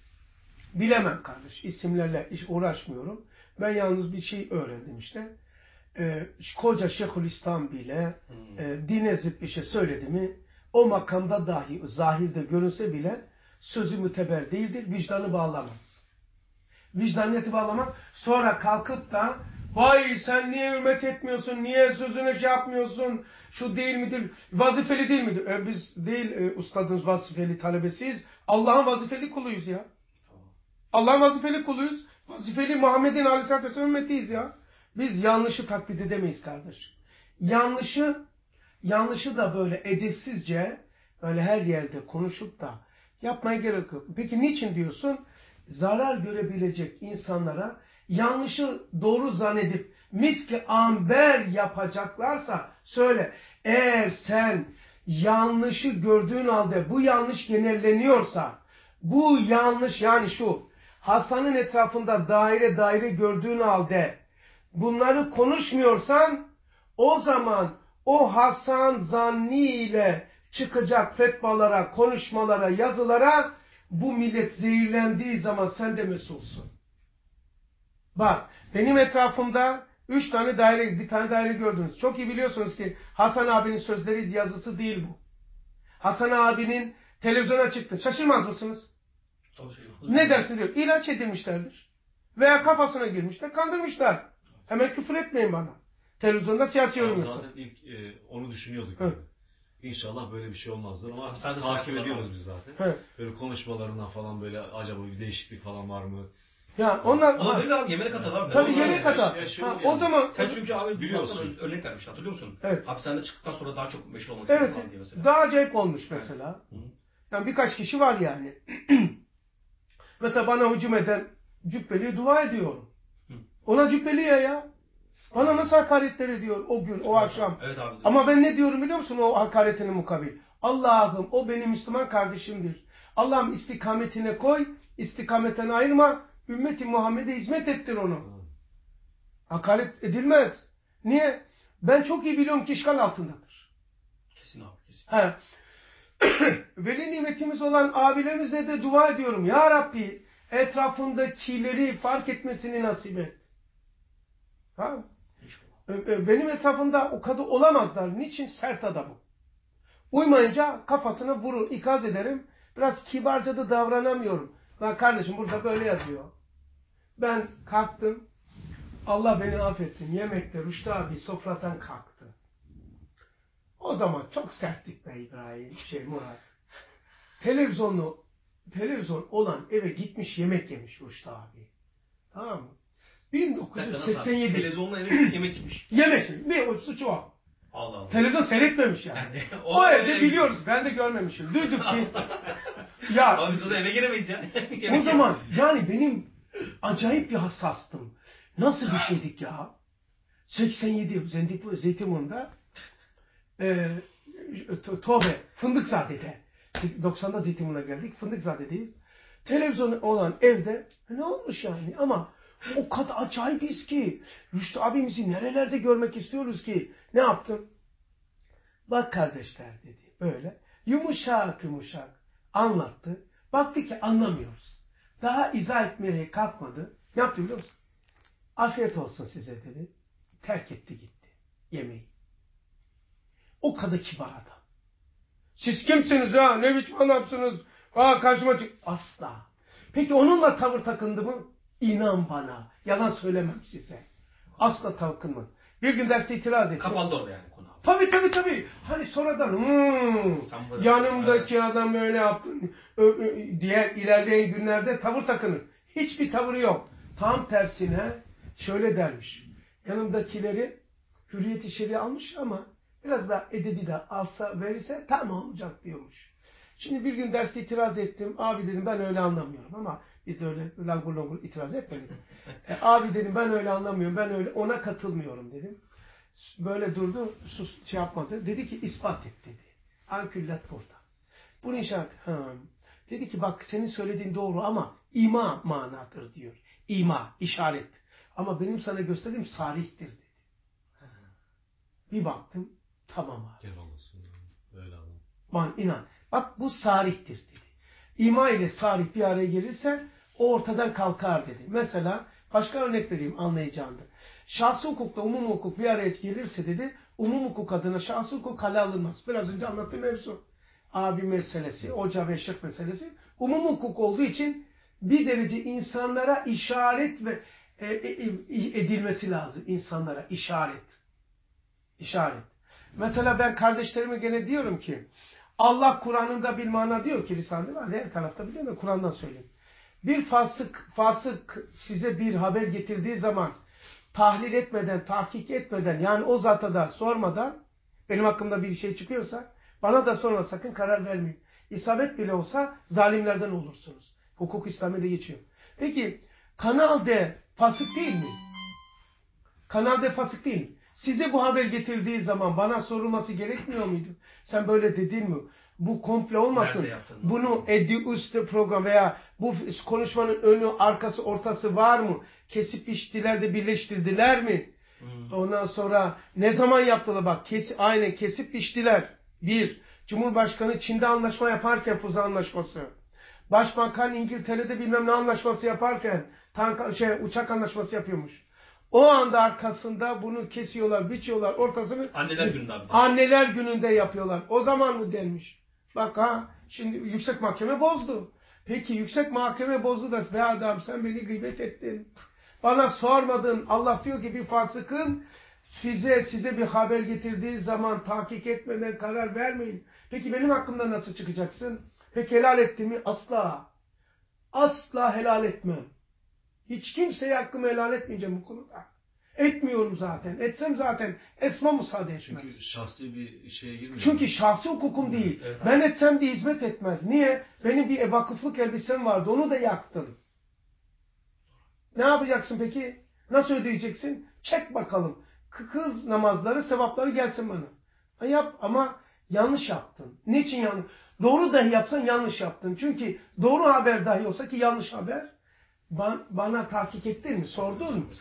Speaker 1: Bilemem kardeş. İsimlerle hiç uğraşmıyorum. Ben yalnız bir şey öğrendim işte. Ee, koca Şeyhülislam bile hmm. e, dine zıt bir şey söyledi mi o makamda dahi zahirde görünse bile sözü müteber değildir. Vicdanı bağlamaz. Vicdaniyeti bağlamaz. Sonra kalkıp da vay sen niye hürmet etmiyorsun? Niye sözüne şey yapmıyorsun? Şu değil midir? Vazifeli değil midir? E, biz değil e, ustadınız vazifeli talebesiyiz. Allah'ın vazifeli kuluyuz ya. Allah'ın vazifeli kuluyuz. Vazifeli Muhammed'in aleyhissalatü vesselam ümmetiyiz ya. Biz yanlışı taklit edemeyiz kardeş. Yanlışı, yanlışı da böyle edepsizce böyle her yerde konuşup da yapmaya gerek yok. Peki niçin diyorsun? Zarar görebilecek insanlara yanlışı doğru zannedip miski amber yapacaklarsa söyle. Eğer sen yanlışı gördüğün halde bu yanlış genelleniyorsa, bu yanlış yani şu, Hasan'ın etrafında daire daire gördüğün halde bunları konuşmuyorsan, o zaman o Hasan zanni ile çıkacak fetvalara, konuşmalara, yazılara bu millet zehirlendiği zaman sen de mesulsun. Bak, benim etrafımda üç tane daire, bir tane daire gördünüz. Çok iyi biliyorsunuz ki Hasan abinin sözleri, yazısı değil bu. Hasan abinin televizyona çıktı. Şaşırmaz mısınız? Ne dersin diyor. İlaç edilmişlerdir. Veya kafasına girmişler, kandırmışlar. Hemen küfür etmeyin bana. Televizyonda siyasi yorum yapsın.
Speaker 2: Zaten ilk e, onu düşünüyorduk.
Speaker 1: Evet.
Speaker 2: Yani. İnşallah böyle bir şey olmazdır ama
Speaker 3: Sen de
Speaker 2: takip ediyoruz
Speaker 3: var.
Speaker 2: biz zaten.
Speaker 1: Evet.
Speaker 2: Böyle konuşmalarından falan böyle acaba bir değişiklik falan var mı?
Speaker 1: Ya onlar
Speaker 3: Olabilir abi, yemeğe katar abi.
Speaker 1: tabii
Speaker 3: Onlar
Speaker 1: yemeğe
Speaker 3: yani.
Speaker 1: katar.
Speaker 2: Ya şey
Speaker 1: Ha,
Speaker 2: oluyor
Speaker 1: o
Speaker 2: yani.
Speaker 1: zaman
Speaker 3: Sen çünkü abi
Speaker 2: Biliyorsun.
Speaker 3: biliyorsun. Örnek vermiştin, hatırlıyor musun?
Speaker 1: evet.
Speaker 3: Hapishanede çıktıktan sonra daha çok meşhur olmak
Speaker 1: Evet.
Speaker 3: istiyor falan diye mesela.
Speaker 1: Daha acayip olmuş mesela.
Speaker 3: Hı.
Speaker 1: Yani birkaç kişi var yani. Mesela bana hücum eden Cübbeli'ye dua ediyorum.
Speaker 3: Hı.
Speaker 1: Ona Cübbeli'ye ya. Bana nasıl hakaretler ediyor o gün, o
Speaker 3: Evet
Speaker 1: akşam.
Speaker 3: Abi. Evet abi.
Speaker 1: Ama ben ne diyorum biliyor musun o hakaretine mukabil? Allah'ım o benim Müslüman kardeşimdir. Allah'ım istikametine koy, istikametten ayırma, ümmeti Muhammed'e hizmet ettir onu.
Speaker 2: Hı.
Speaker 1: Hakaret edilmez. Niye? Ben çok iyi biliyorum ki işgal altındadır.
Speaker 3: Kesin abi, kesin.
Speaker 1: He. Veli nimetimiz olan abilerimize de dua ediyorum. Ya Rabbi etrafındakileri fark etmesini nasip et. Ha? Benim etrafımda o kadar olamazlar. Niçin? Sert adamım. Uymayınca kafasına vurur, ikaz ederim. Biraz kibarca da davranamıyorum. Lan kardeşim burada böyle yazıyor. Ben kalktım. Allah beni affetsin. Yemekte Rüştü abi sofradan kalktı. O zaman çok sertlik be İbrahim, şey Murat. Televizyonlu, televizyon olan eve gitmiş yemek yemiş Rüştü abi. Tamam mı? bin dokuz yüz seksen yedi.
Speaker 3: Televizyonla eve gidip yemek yemiş.
Speaker 1: Yemek. Bir suçu var.
Speaker 3: Allah Allah.
Speaker 1: Televizyon seyretmemiş yani.
Speaker 3: Yani,
Speaker 1: o, o evde biliyoruz. Ben de görmemişim. Duyduk ki. ya.
Speaker 3: Abi biz o eve giremeyiz ya.
Speaker 1: o zaman yani benim acayip bir hassastım. Nasıl bir şeydik ya? seksen yedi Zeytinburnu'nda e, Tobe, Fındıkzade'de. doksanda Zeytinburnu'na geldik. Fındıkzade'deyiz. Televizyon olan evde ne olmuş yani? Ama o kadar acayibiz ki. Rüştü abimizi nerelerde görmek istiyoruz ki? Ne yaptım? Bak kardeşler dedi. Böyle yumuşak yumuşak anlattı. Baktı ki anlamıyoruz. Daha izah etmeye kalkmadı. Ne yaptı biliyor musun? Afiyet olsun size dedi. Terk etti gitti yemeği. O kadar kibar adam. Siz kimsiniz ya? Ne biçim adamsınız? Aa, karşıma çık. Asla. Peki onunla tavır takındı mı? İnan bana. Yalan söylemem size. Asla takınmadı. Bir gün derste itiraz etti.
Speaker 3: Kapandı orada yani konu abi.
Speaker 1: Tabii tabii tabii. Hani sonradan hmm, yanımdaki evet. adam öyle yaptı diye ilerleyen günlerde tavır takınır. Hiçbir tavırı yok. Tam tersine şöyle dermiş. Yanımdakileri Hürriyet-i Şer'i almış ama biraz daha edebi de alsa verirse tamam olacak diyormuş. Şimdi bir gün derste itiraz ettim. Abi dedim ben öyle anlamıyorum ama biz de öyle langur langur itiraz etmedik. e, abi dedim ben öyle anlamıyorum. Ben öyle ona katılmıyorum dedim. Böyle durdu, sus şey yapmadı. Dedi ki ispat et dedi. Anküllat burada. Bunu işaret. Ha. Dedi ki bak senin söylediğin doğru ama ima manadır diyor. İma, işaret. Ama benim sana gösterdiğim sarihtir dedi. Bir baktım tamam abi.
Speaker 2: Gel olsun. Öyle adam.
Speaker 1: Man inan. Bak bu sarihtir dedi. İma ile sarih bir araya gelirse o ortadan kalkar dedi. Mesela başka örnek vereyim anlayacağındır. Şahsi hukukla umum hukuk bir araya gelirse dedi, umum hukuk adına şahsi hukuk kale alınmaz. Biraz önce anlattığım mevzu. Abi meselesi, hoca ve şeyh meselesi. Umum hukuk olduğu için bir derece insanlara işaret ve e, e, edilmesi lazım. İnsanlara işaret. İşaret. Mesela ben kardeşlerime gene diyorum ki, Allah Kur'an'ında bir mana diyor ki Risale var. Her tarafta biliyor musun? Kur'an'dan söyleyeyim. Bir fasık, fasık size bir haber getirdiği zaman tahlil etmeden, tahkik etmeden yani o zata da sormadan benim hakkımda bir şey çıkıyorsa bana da sorma sakın karar vermeyin. İsabet bile olsa zalimlerden olursunuz. Hukuk İslami'de geçiyor. Peki Kanal D fasık değil mi? Kanal D fasık değil mi? Size bu haber getirdiği zaman bana sorulması gerekmiyor muydu? Sen böyle dedin mi? Bu komple olmasın. Bunu Ediüste program veya bu konuşmanın önü, arkası, ortası var mı? Kesip biçtiler de birleştirdiler mi? Hmm. Ondan sonra ne zaman yaptılar? Bak kes, aynen kesip biçtiler. Bir, Cumhurbaşkanı Çin'de anlaşma yaparken Fuze Anlaşması. Başbakan İngiltere'de bilmem ne anlaşması yaparken tank, şey, uçak anlaşması yapıyormuş. O anda arkasında bunu kesiyorlar, biçiyorlar, ortasını
Speaker 3: Anneler gününde abi.
Speaker 1: Anneler gününde yapıyorlar. O zaman mı denmiş? Bak ha, şimdi yüksek mahkeme bozdu. Peki yüksek mahkeme bozdu da be adam sen beni gıybet ettin. Bana sormadın. Allah diyor ki bir fasıkın size size bir haber getirdiği zaman tahkik etmeden karar vermeyin. Peki benim hakkımda nasıl çıkacaksın? Peki helal etti mi? Asla. Asla helal etmem. Hiç kimseye hakkımı helal etmeyeceğim bu konuda. Etmiyorum zaten. Etsem zaten Esma müsaade etmez.
Speaker 2: Çünkü şahsi bir şeye girmiyor.
Speaker 1: Çünkü şahsi hukukum değil.
Speaker 3: Evet,
Speaker 1: ben etsem de hizmet etmez. Niye? Benim bir vakıflık elbisem vardı. Onu da yaktım. Ne yapacaksın peki? Nasıl ödeyeceksin? Çek bakalım. Kız namazları, sevapları gelsin bana. Ha, yap ama yanlış yaptın. Niçin yanlış? Doğru dahi yapsan yanlış yaptın. Çünkü doğru haber dahi olsa ki yanlış haber bana, bana tahkik ettin mi? Sordun mu?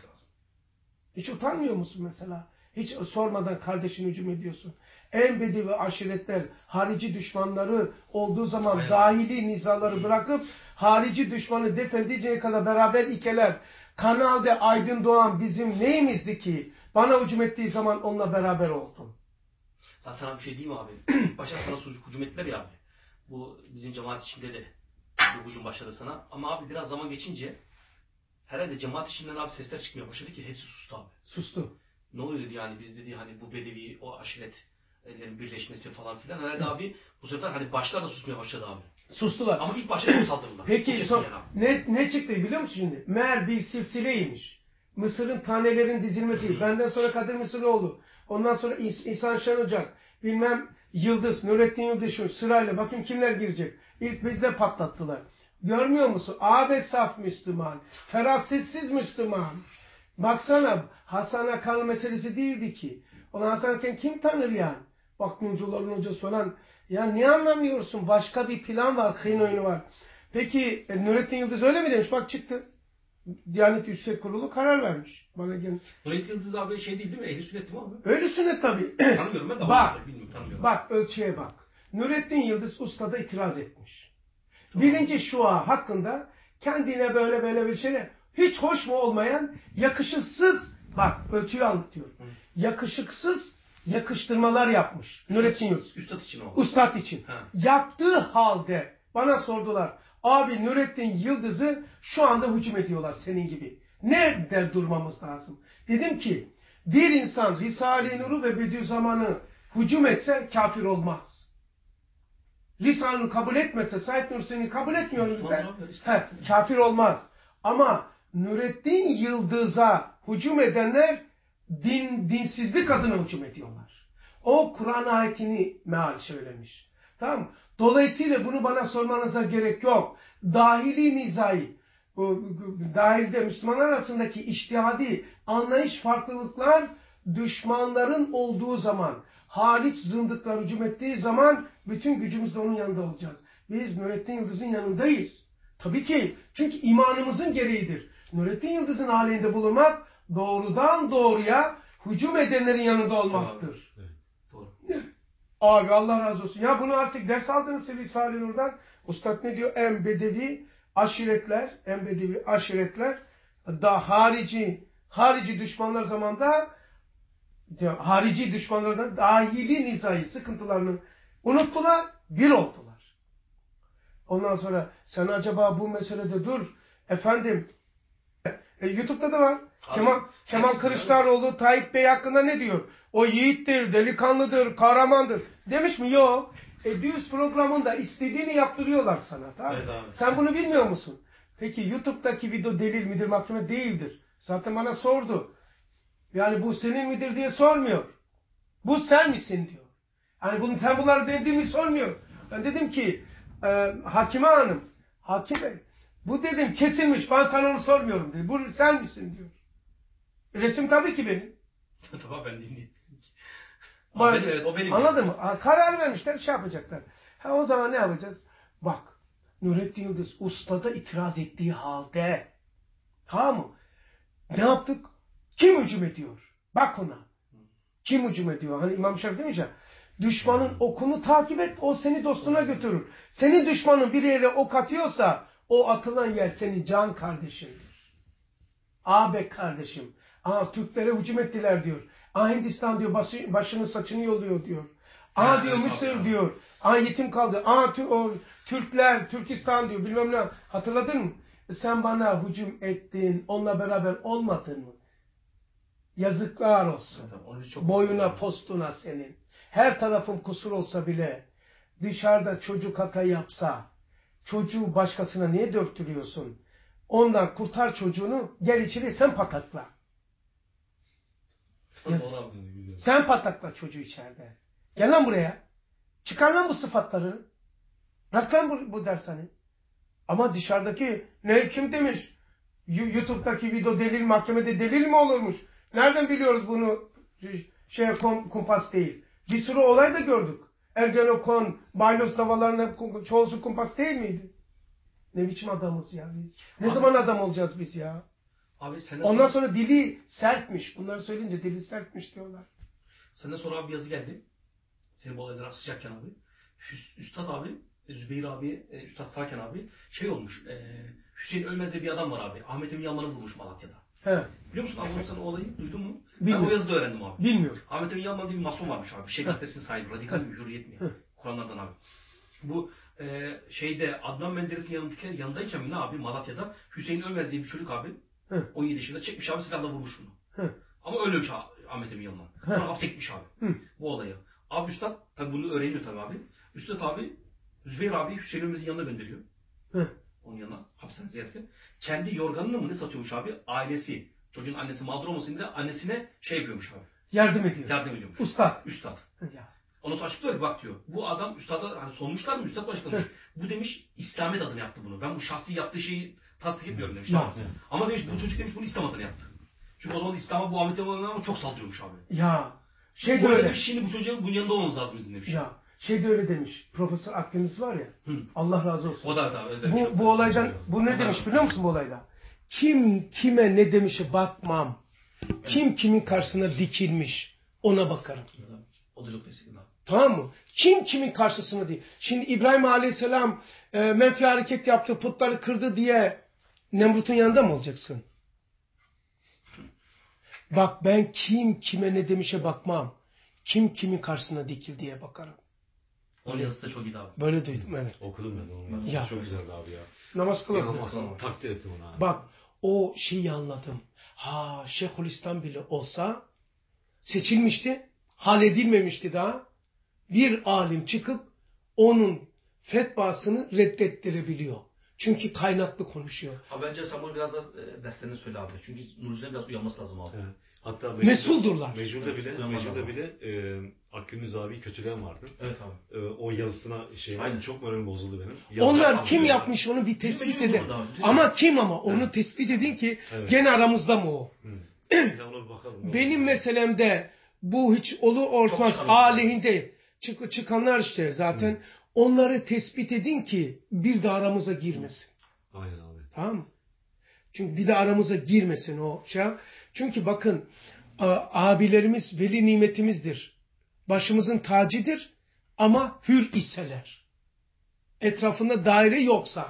Speaker 1: Hiç utanmıyor musun mesela? Hiç sormadan kardeşine hücum ediyorsun. En bedevi aşiretler harici düşmanları olduğu zaman Aynen. dahili nizaları bırakıp harici düşmanı defedeceği kadar beraber ikeler. Kanalda Aydın Doğan bizim neyimizdi ki? Bana hücum ettiği zaman onunla beraber oldum.
Speaker 3: Zaten abi bir şey değil mi abi? Başta sana hücum ettiler ya abi. Bu bizim cemaat içinde de bir hücum başladı sana. Ama abi biraz zaman geçince herhalde cemaat içinden abi sesler çıkmaya başladı ki hepsi sustu abi.
Speaker 1: Sustu.
Speaker 3: Ne oluyor dedi yani biz dedi hani bu bedevi o aşiretlerin birleşmesi falan filan. Herhalde abi bu sefer hani başlar da susmaya başladı abi.
Speaker 1: Sustular.
Speaker 3: Ama ilk başta çok saldırdılar.
Speaker 1: Peki son, yani ne, ne çıktı biliyor musun şimdi? Meğer bir silsileymiş. Mısır'ın tanelerin dizilmesi. Hmm. Benden sonra Kadir Mısıroğlu. Ondan sonra İs İhsan Şen Ocak. Bilmem Yıldız, Nurettin Yıldız şu sırayla. Bakayım kimler girecek. İlk bizde patlattılar. Görmüyor musun? Ağabey saf Müslüman. Ferasetsiz Müslüman. Baksana Hasan Akan meselesi değildi ki. Onu Hasan Akan kim tanır yani? Bak Nurcuların hocası falan. Ya ne anlamıyorsun? Başka bir plan var. Hın oyunu var. Peki e, Nurettin Yıldız öyle mi demiş? Bak çıktı. Diyanet Yüksek Kurulu karar vermiş. Bana gel.
Speaker 3: Nurettin Yıldız abi şey değil değil mi? Ehli sünnet değil mi abi?
Speaker 1: Öyle sünnet tabii.
Speaker 3: Tanımıyorum ben de.
Speaker 1: Bak.
Speaker 3: Bilmiyorum, tanımıyorum.
Speaker 1: Bak ölçüye bak. Nurettin Yıldız ustada itiraz etmiş. Tamam. Birinci şua hakkında kendine böyle böyle bir şey hiç hoş mu olmayan yakışıksız bak ölçüyü anlatıyorum. Hı. Yakışıksız yakıştırmalar yapmış. Üstad, Nurettin Yıldız.
Speaker 3: Üstad için o.
Speaker 1: Üstad için. Ha. Yaptığı halde bana sordular. Abi Nurettin Yıldız'ı şu anda hücum ediyorlar senin gibi. Nerede durmamız lazım? Dedim ki bir insan Risale-i Nur'u ve Bediüzzaman'ı hücum etse kafir olmaz. Risale'ni kabul etmese, Said Nursi'ni kabul etmiyorum ise he, kafir olmaz. Ama Nurettin Yıldız'a hücum edenler din, dinsizlik adına hücum ediyorlar. O Kur'an ayetini meal söylemiş. Tamam. Dolayısıyla bunu bana sormanıza gerek yok. Dahili nizai, dahilde Müslümanlar arasındaki içtihadi anlayış farklılıklar düşmanların olduğu zaman, hariç zındıklar hücum ettiği zaman bütün gücümüzle onun yanında olacağız. Biz Nurettin Yıldız'ın yanındayız. Tabii ki. Çünkü imanımızın gereğidir. Nurettin Yıldız'ın halinde bulunmak doğrudan doğruya hücum edenlerin yanında olmaktır.
Speaker 3: Evet, doğru.
Speaker 1: Abi Allah razı olsun. Ya bunu artık ders aldınız Risale-i Nur'dan. Ustad ne diyor? En bedevi aşiretler, en bedevi aşiretler da harici, harici düşmanlar zamanında harici düşmanlardan dahili nizai sıkıntılarını unuttular, bir oldular. Ondan sonra sen acaba bu meselede dur. Efendim e, YouTube'da da var. Abi, Kemal, Kemal Kılıçdaroğlu Tayyip Bey hakkında ne diyor? O yiğittir, delikanlıdır, kahramandır. Demiş mi? Yok. E, Düz programında istediğini yaptırıyorlar sana. Tamam?
Speaker 3: Evet abi.
Speaker 1: Sen bunu bilmiyor musun? Peki YouTube'daki video delil midir, mahkeme değildir. Zaten bana sordu. Yani bu senin midir diye sormuyor. Bu sen misin diyor. Yani bunu, sen bunları dediğimi sormuyor. Ben dedim ki e, Hakime Hanım, Hakim Bey, bu dedim kesilmiş, ben sana onu sormuyorum dedi. Bu sen misin diyor. Resim tabii ki benim.
Speaker 3: Tamam ben dinleyeyim.
Speaker 1: Bak,
Speaker 3: benim, evet, o benim.
Speaker 1: Anladın mı? Ha, karar vermişler, şey yapacaklar. Ha, o zaman ne yapacağız? Bak, Nurettin Yıldız ustada itiraz ettiği halde, tamam mı? Ne yaptık? Kim hücum ediyor? Bak ona. Kim hücum ediyor? Hani İmam Şafii demiş ya, düşmanın okunu takip et, o seni dostuna götürür. Senin düşmanın bir yere ok atıyorsa, o atılan yer senin can kardeşindir. Ağabey kardeşim. Aa, Türklere hücum ettiler diyor. Aa, Hindistan diyor başı, başını saçını yolluyor diyor. Aa
Speaker 3: Ha,
Speaker 1: diyor
Speaker 3: evet,
Speaker 1: Mısır
Speaker 3: abi,
Speaker 1: diyor. Aa yetim kaldı. Aa tü, o, Türkler, Türkistan diyor bilmem ne. Hatırladın mı? Sen bana hücum ettin. Onunla beraber olmadın mı? Yazıklar olsun.
Speaker 3: Evet, çok
Speaker 1: Boyuna postuna senin. Her tarafın kusur olsa bile dışarıda çocuk hata yapsa çocuğu başkasına niye döktürüyorsun? Ondan kurtar çocuğunu, gel içeri sen patakla. Sen patakla çocuğu içeride. Gel lan buraya. Çıkar lan bu sıfatları. Bırak lan bu, bu dershanı. Ama dışarıdaki ne kim demiş? YouTube'daki video delil, mahkemede delil mi olurmuş? Nereden biliyoruz bunu? Şey kumpas değil. Bir sürü olay da gördük. Ergenekon, Baylos davalarında çoğusu kumpas değil miydi? Ne biçim adamız ya biz? Ne abi, zaman adam olacağız biz ya?
Speaker 3: Abi
Speaker 1: ondan sonra... sonra dili sertmiş. Bunları söyleyince dili sertmiş diyorlar.
Speaker 3: Senden sonra abi bir yazı geldi. Seni bu olaylara sıcakken abi. Üstad abi, Zübeyir abi, Üstad Saken abi şey olmuş. E, Hüseyin Ölmez'de bir adam var abi. Ahmet Emin Yalman'ı vurmuş Malatya'da.
Speaker 1: He.
Speaker 3: Biliyor musun abi sen o olayı duydun mu?
Speaker 1: Bilmiyorum.
Speaker 3: Ben o yazıda öğrendim abi.
Speaker 1: Bilmiyorum.
Speaker 3: Ahmet Emin Yalman diye bir mason varmış abi. Bir şey gazetesinin sahibi. Radikal mi? Hürriyet mi? Kur'anlardan abi. Bu e, şeyde Adnan Menderes'in yanındaki, yanındayken mi ne abi Malatya'da Hüseyin Ölmez diye bir çocuk abi. Hı. on yedi yaşında çekmiş abi silahla vurmuş bunu. Hı. Ama ölmemiş Ahmet Emin Yalman. Sonra Hı. hapse gitmiş abi. Hı. Bu olayı. Abi Üstad tabi bunu öğreniyor tabi abi. Üstad abi Zübeyir abi Hüseyin Ölmez'in yanına gönderiyor. Hı. Onun yanına hapishane ziyareti. Kendi yorganını mı ne satıyormuş abi? Ailesi. Çocuğun annesi mağdur olmasın diye annesine şey yapıyormuş abi.
Speaker 1: Yardım ediyor.
Speaker 3: Yardım ediyormuş.
Speaker 1: Ustad.
Speaker 3: Üstad. Ya. Ondan sonra açıklıyor ki bak diyor. Bu adam üstada hani sormuşlar mı? Üstad başlamış. Bu demiş İslamiyet adına yaptı bunu. Ben bu şahsi yaptığı şeyi tasdik etmiyorum demiş. Tamam. Ama demiş bu çocuk demiş bunu İslam adına yaptı. Çünkü o zaman İslam'a bu Ahmet Emin'e çok saldırıyormuş abi.
Speaker 1: Ya. Şey de
Speaker 3: öyle.
Speaker 1: Demiş,
Speaker 3: şimdi bu çocuğun bunun yanında olmamız lazım bizim demiş.
Speaker 1: Ya. Şey de öyle demiş. Profesör Akdeniz var ya. Hı. Allah razı olsun.
Speaker 3: O da evet abi.
Speaker 1: Bu, bu, bu olaydan bu ne o demiş biliyor musun bu olayda? Kim kime ne demişe bakmam. Evet. Kim kimin karşısına dikilmiş ona bakarım.
Speaker 3: O da çok destekli abi.
Speaker 1: Tamam mı? Kim kimin karşısına değil. Şimdi İbrahim Aleyhisselam e, menfi hareket yaptı, putları kırdı diye Nemrut'un yanında mı olacaksın? Bak ben kim kime ne demişe bakmam. Kim kimin karşısına dikil diye bakarım.
Speaker 3: Onun yazısı da çok iyi abi.
Speaker 1: Böyle duydum evet.
Speaker 2: Okudum ben onu.
Speaker 1: Ya.
Speaker 2: Çok güzeldi abi ya.
Speaker 1: Namaz kılalım.
Speaker 2: İnanılmaz. Takdir ettim onu abi.
Speaker 1: Bak o şeyi anladım. Ha Şeyhülislam bile olsa seçilmişti. Halledilmemişti daha. Bir alim çıkıp onun fetvasını reddettirebiliyor. Çünkü kaynaklı konuşuyor.
Speaker 3: Abi bence sen bunu biraz da derslerine söyle abi. Çünkü Nurcu'dan biraz uyanması lazım abi. Evet.
Speaker 2: Hatta
Speaker 1: mesuldurlar.
Speaker 2: Mecnun'da bile, Mecnun'da bile e, Akgünüz abiyi kötüleyen vardı.
Speaker 3: Evet abi.
Speaker 2: E, o yazısına şey var. Çok moralim bozuldu benim.
Speaker 1: Yazılar Onlar kim yapmış onu bir tespit edin. Ama kim ama onu evet. tespit edin ki evet. gene aramızda mı o?
Speaker 2: Ona bir bakalım.
Speaker 1: Benim olur. meselemde bu hiç olur olmaz aleyhinde çık çıkanlar işte zaten Hı. onları tespit edin ki bir de aramıza girmesin.
Speaker 2: Aynen abi.
Speaker 1: Tamam mı? Çünkü bir de aramıza girmesin o şey. Çünkü bakın abilerimiz veli nimetimizdir. Başımızın tacıdır ama hür iseler. Etrafında daire yoksa.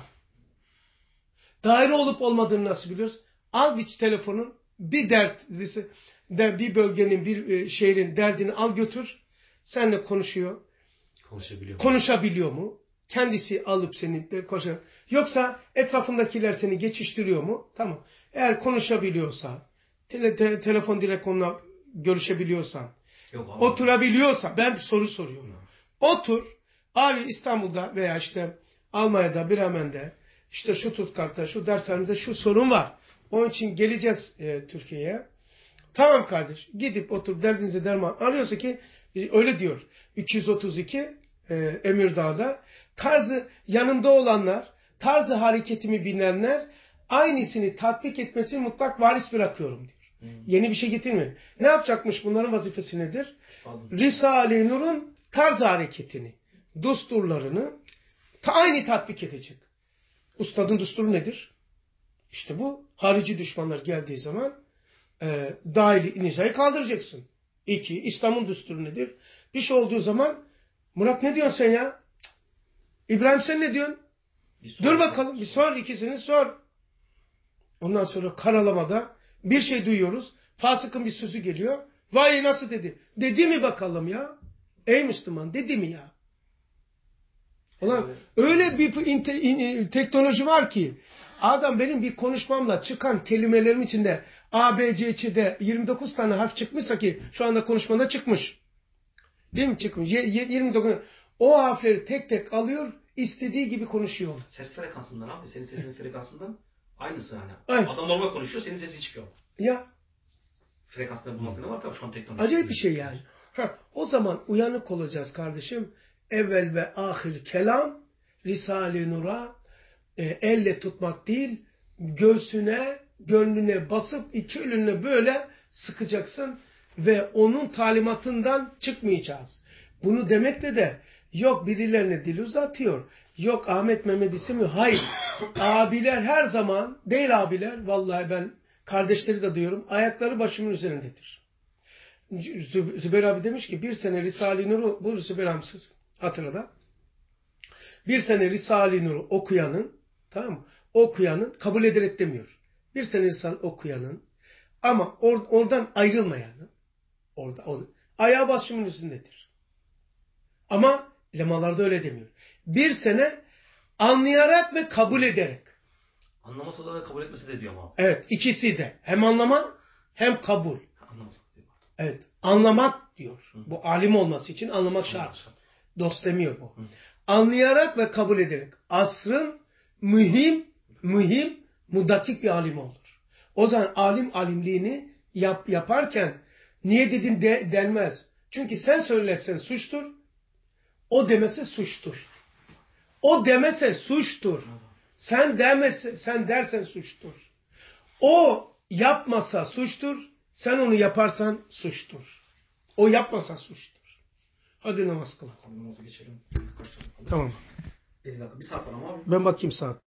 Speaker 1: Daire olup olmadığını nasıl biliyoruz? Al bir telefonun bir dert, bir bölgenin, bir şehrin derdini al götür. Seninle konuşuyor.
Speaker 2: Konuşabiliyor mu?
Speaker 1: Konuşabiliyor mu? Kendisi alıp seninle konuşuyor. Yoksa etrafındakiler seni geçiştiriyor mu? Tamam. Eğer konuşabiliyorsa, tele, te, telefon direkt onunla görüşebiliyorsan, Yok, oturabiliyorsan, ben bir soru soruyorum. Yok. Otur, abi İstanbul'da veya işte Almanya'da, Bremen'de, işte şu Stuttgart'ta, şu dershanemde şu sorun var. Onun için geleceğiz e, Türkiye'ye. Tamam kardeş, gidip oturup derdinize derman arıyorsa ki, öyle diyor, iki yüz otuz iki e, Emirdağ'da, tarzı yanımda olanlar, tarzı hareketimi bilenler, aynısını tatbik etmesini mutlak varis bırakıyorum diyor.
Speaker 3: Hmm.
Speaker 1: Yeni bir şey getirmiyor. Ne yapacakmış? Bunların vazifesi nedir?
Speaker 3: Pardon.
Speaker 1: Risale-i Nur'un tarz hareketini, düsturlarını ta aynı tatbik edecek. Ustadın düsturu nedir? İşte bu. Harici düşmanlar geldiği zaman e, dahili nizayı kaldıracaksın. İki, İslam'ın düsturu nedir? Bir şey olduğu zaman Murat ne diyorsun sen ya? İbrahim sen ne diyorsun? Dur bakalım bir sor, ikisini sor. Ondan sonra karalamada bir şey duyuyoruz. Fasıkın bir sözü geliyor. Vay nasıl dedi? Dedi mi bakalım ya? Ey Müslüman dedi mi ya? Ulan öyle bir inte, in, teknoloji var ki adam benim bir konuşmamla çıkan kelimelerim içinde A, B, C, C'de yirmi dokuz tane harf çıkmışsa ki şu anda konuşmada çıkmış. Değil mi? Çıkmış. yirmi dokuz. O harfleri tek tek alıyor, istediği gibi konuşuyor.
Speaker 3: Ses frekansından abi. Senin sesinin frekansından aynısı hani.
Speaker 1: Aynen.
Speaker 3: Adam normal konuşuyor, senin sesin çıkıyor.
Speaker 1: Ya.
Speaker 3: Frekansları bulmak ne var ki şu an teknoloji.
Speaker 1: Acayip bir şey yani. Ha, o zaman uyanık olacağız kardeşim. Evvel ve ahir kelam Risale-i Nur'a e, elle tutmak değil, göğsüne, gönlüne basıp iki elini böyle sıkacaksın ve onun talimatından çıkmayacağız. Bunu demekle de yok birilerine dil uzatıyor, yok Ahmet Mehmet ismi, hayır. Abiler her zaman, değil abiler, vallahi ben kardeşleri de diyorum, ayakları başımın üzerindedir. Zübeyir abi demiş ki bir sene Risale-i Nur'u, bu Zübeyir abi hatırla. Bir sene Risale-i Nur'u okuyanın, tamam mı? Okuyanın kabul ederek demiyor. Bir sene Risale okuyanın ama or, oradan ayrılmayanın, orada, orada ayağı başımın üstündedir. Ama lemalarda öyle demiyor. Bir sene anlayarak ve kabul ederek.
Speaker 3: Anlamasa da kabul etmese de diyor ama.
Speaker 1: Evet, ikisi de. Hem anlama hem kabul.
Speaker 3: Anlamasa da diyor.
Speaker 1: Evet, anlamak diyor.
Speaker 3: Hı.
Speaker 1: Bu alim olması için anlamak şart.
Speaker 3: şart.
Speaker 1: Dost demiyor bu.
Speaker 3: Hı.
Speaker 1: Anlayarak ve kabul ederek. Asrın mühim, mühim, mudakik bir alim olur. O zaman alim alimliğini yap, yaparken niye dedin de, denmez. Çünkü sen söylersen suçtur, o demese suçtur. O demese suçtur. Sen demese, sen dersen suçtur. O yapmasa suçtur, sen onu yaparsan suçtur. O yapmasa suçtur. Hadi namaz kılalım.
Speaker 3: Namazı geçelim.
Speaker 1: Tamam.
Speaker 3: elli dakika. Bir saat var ama abi.
Speaker 1: Ben bakayım saat.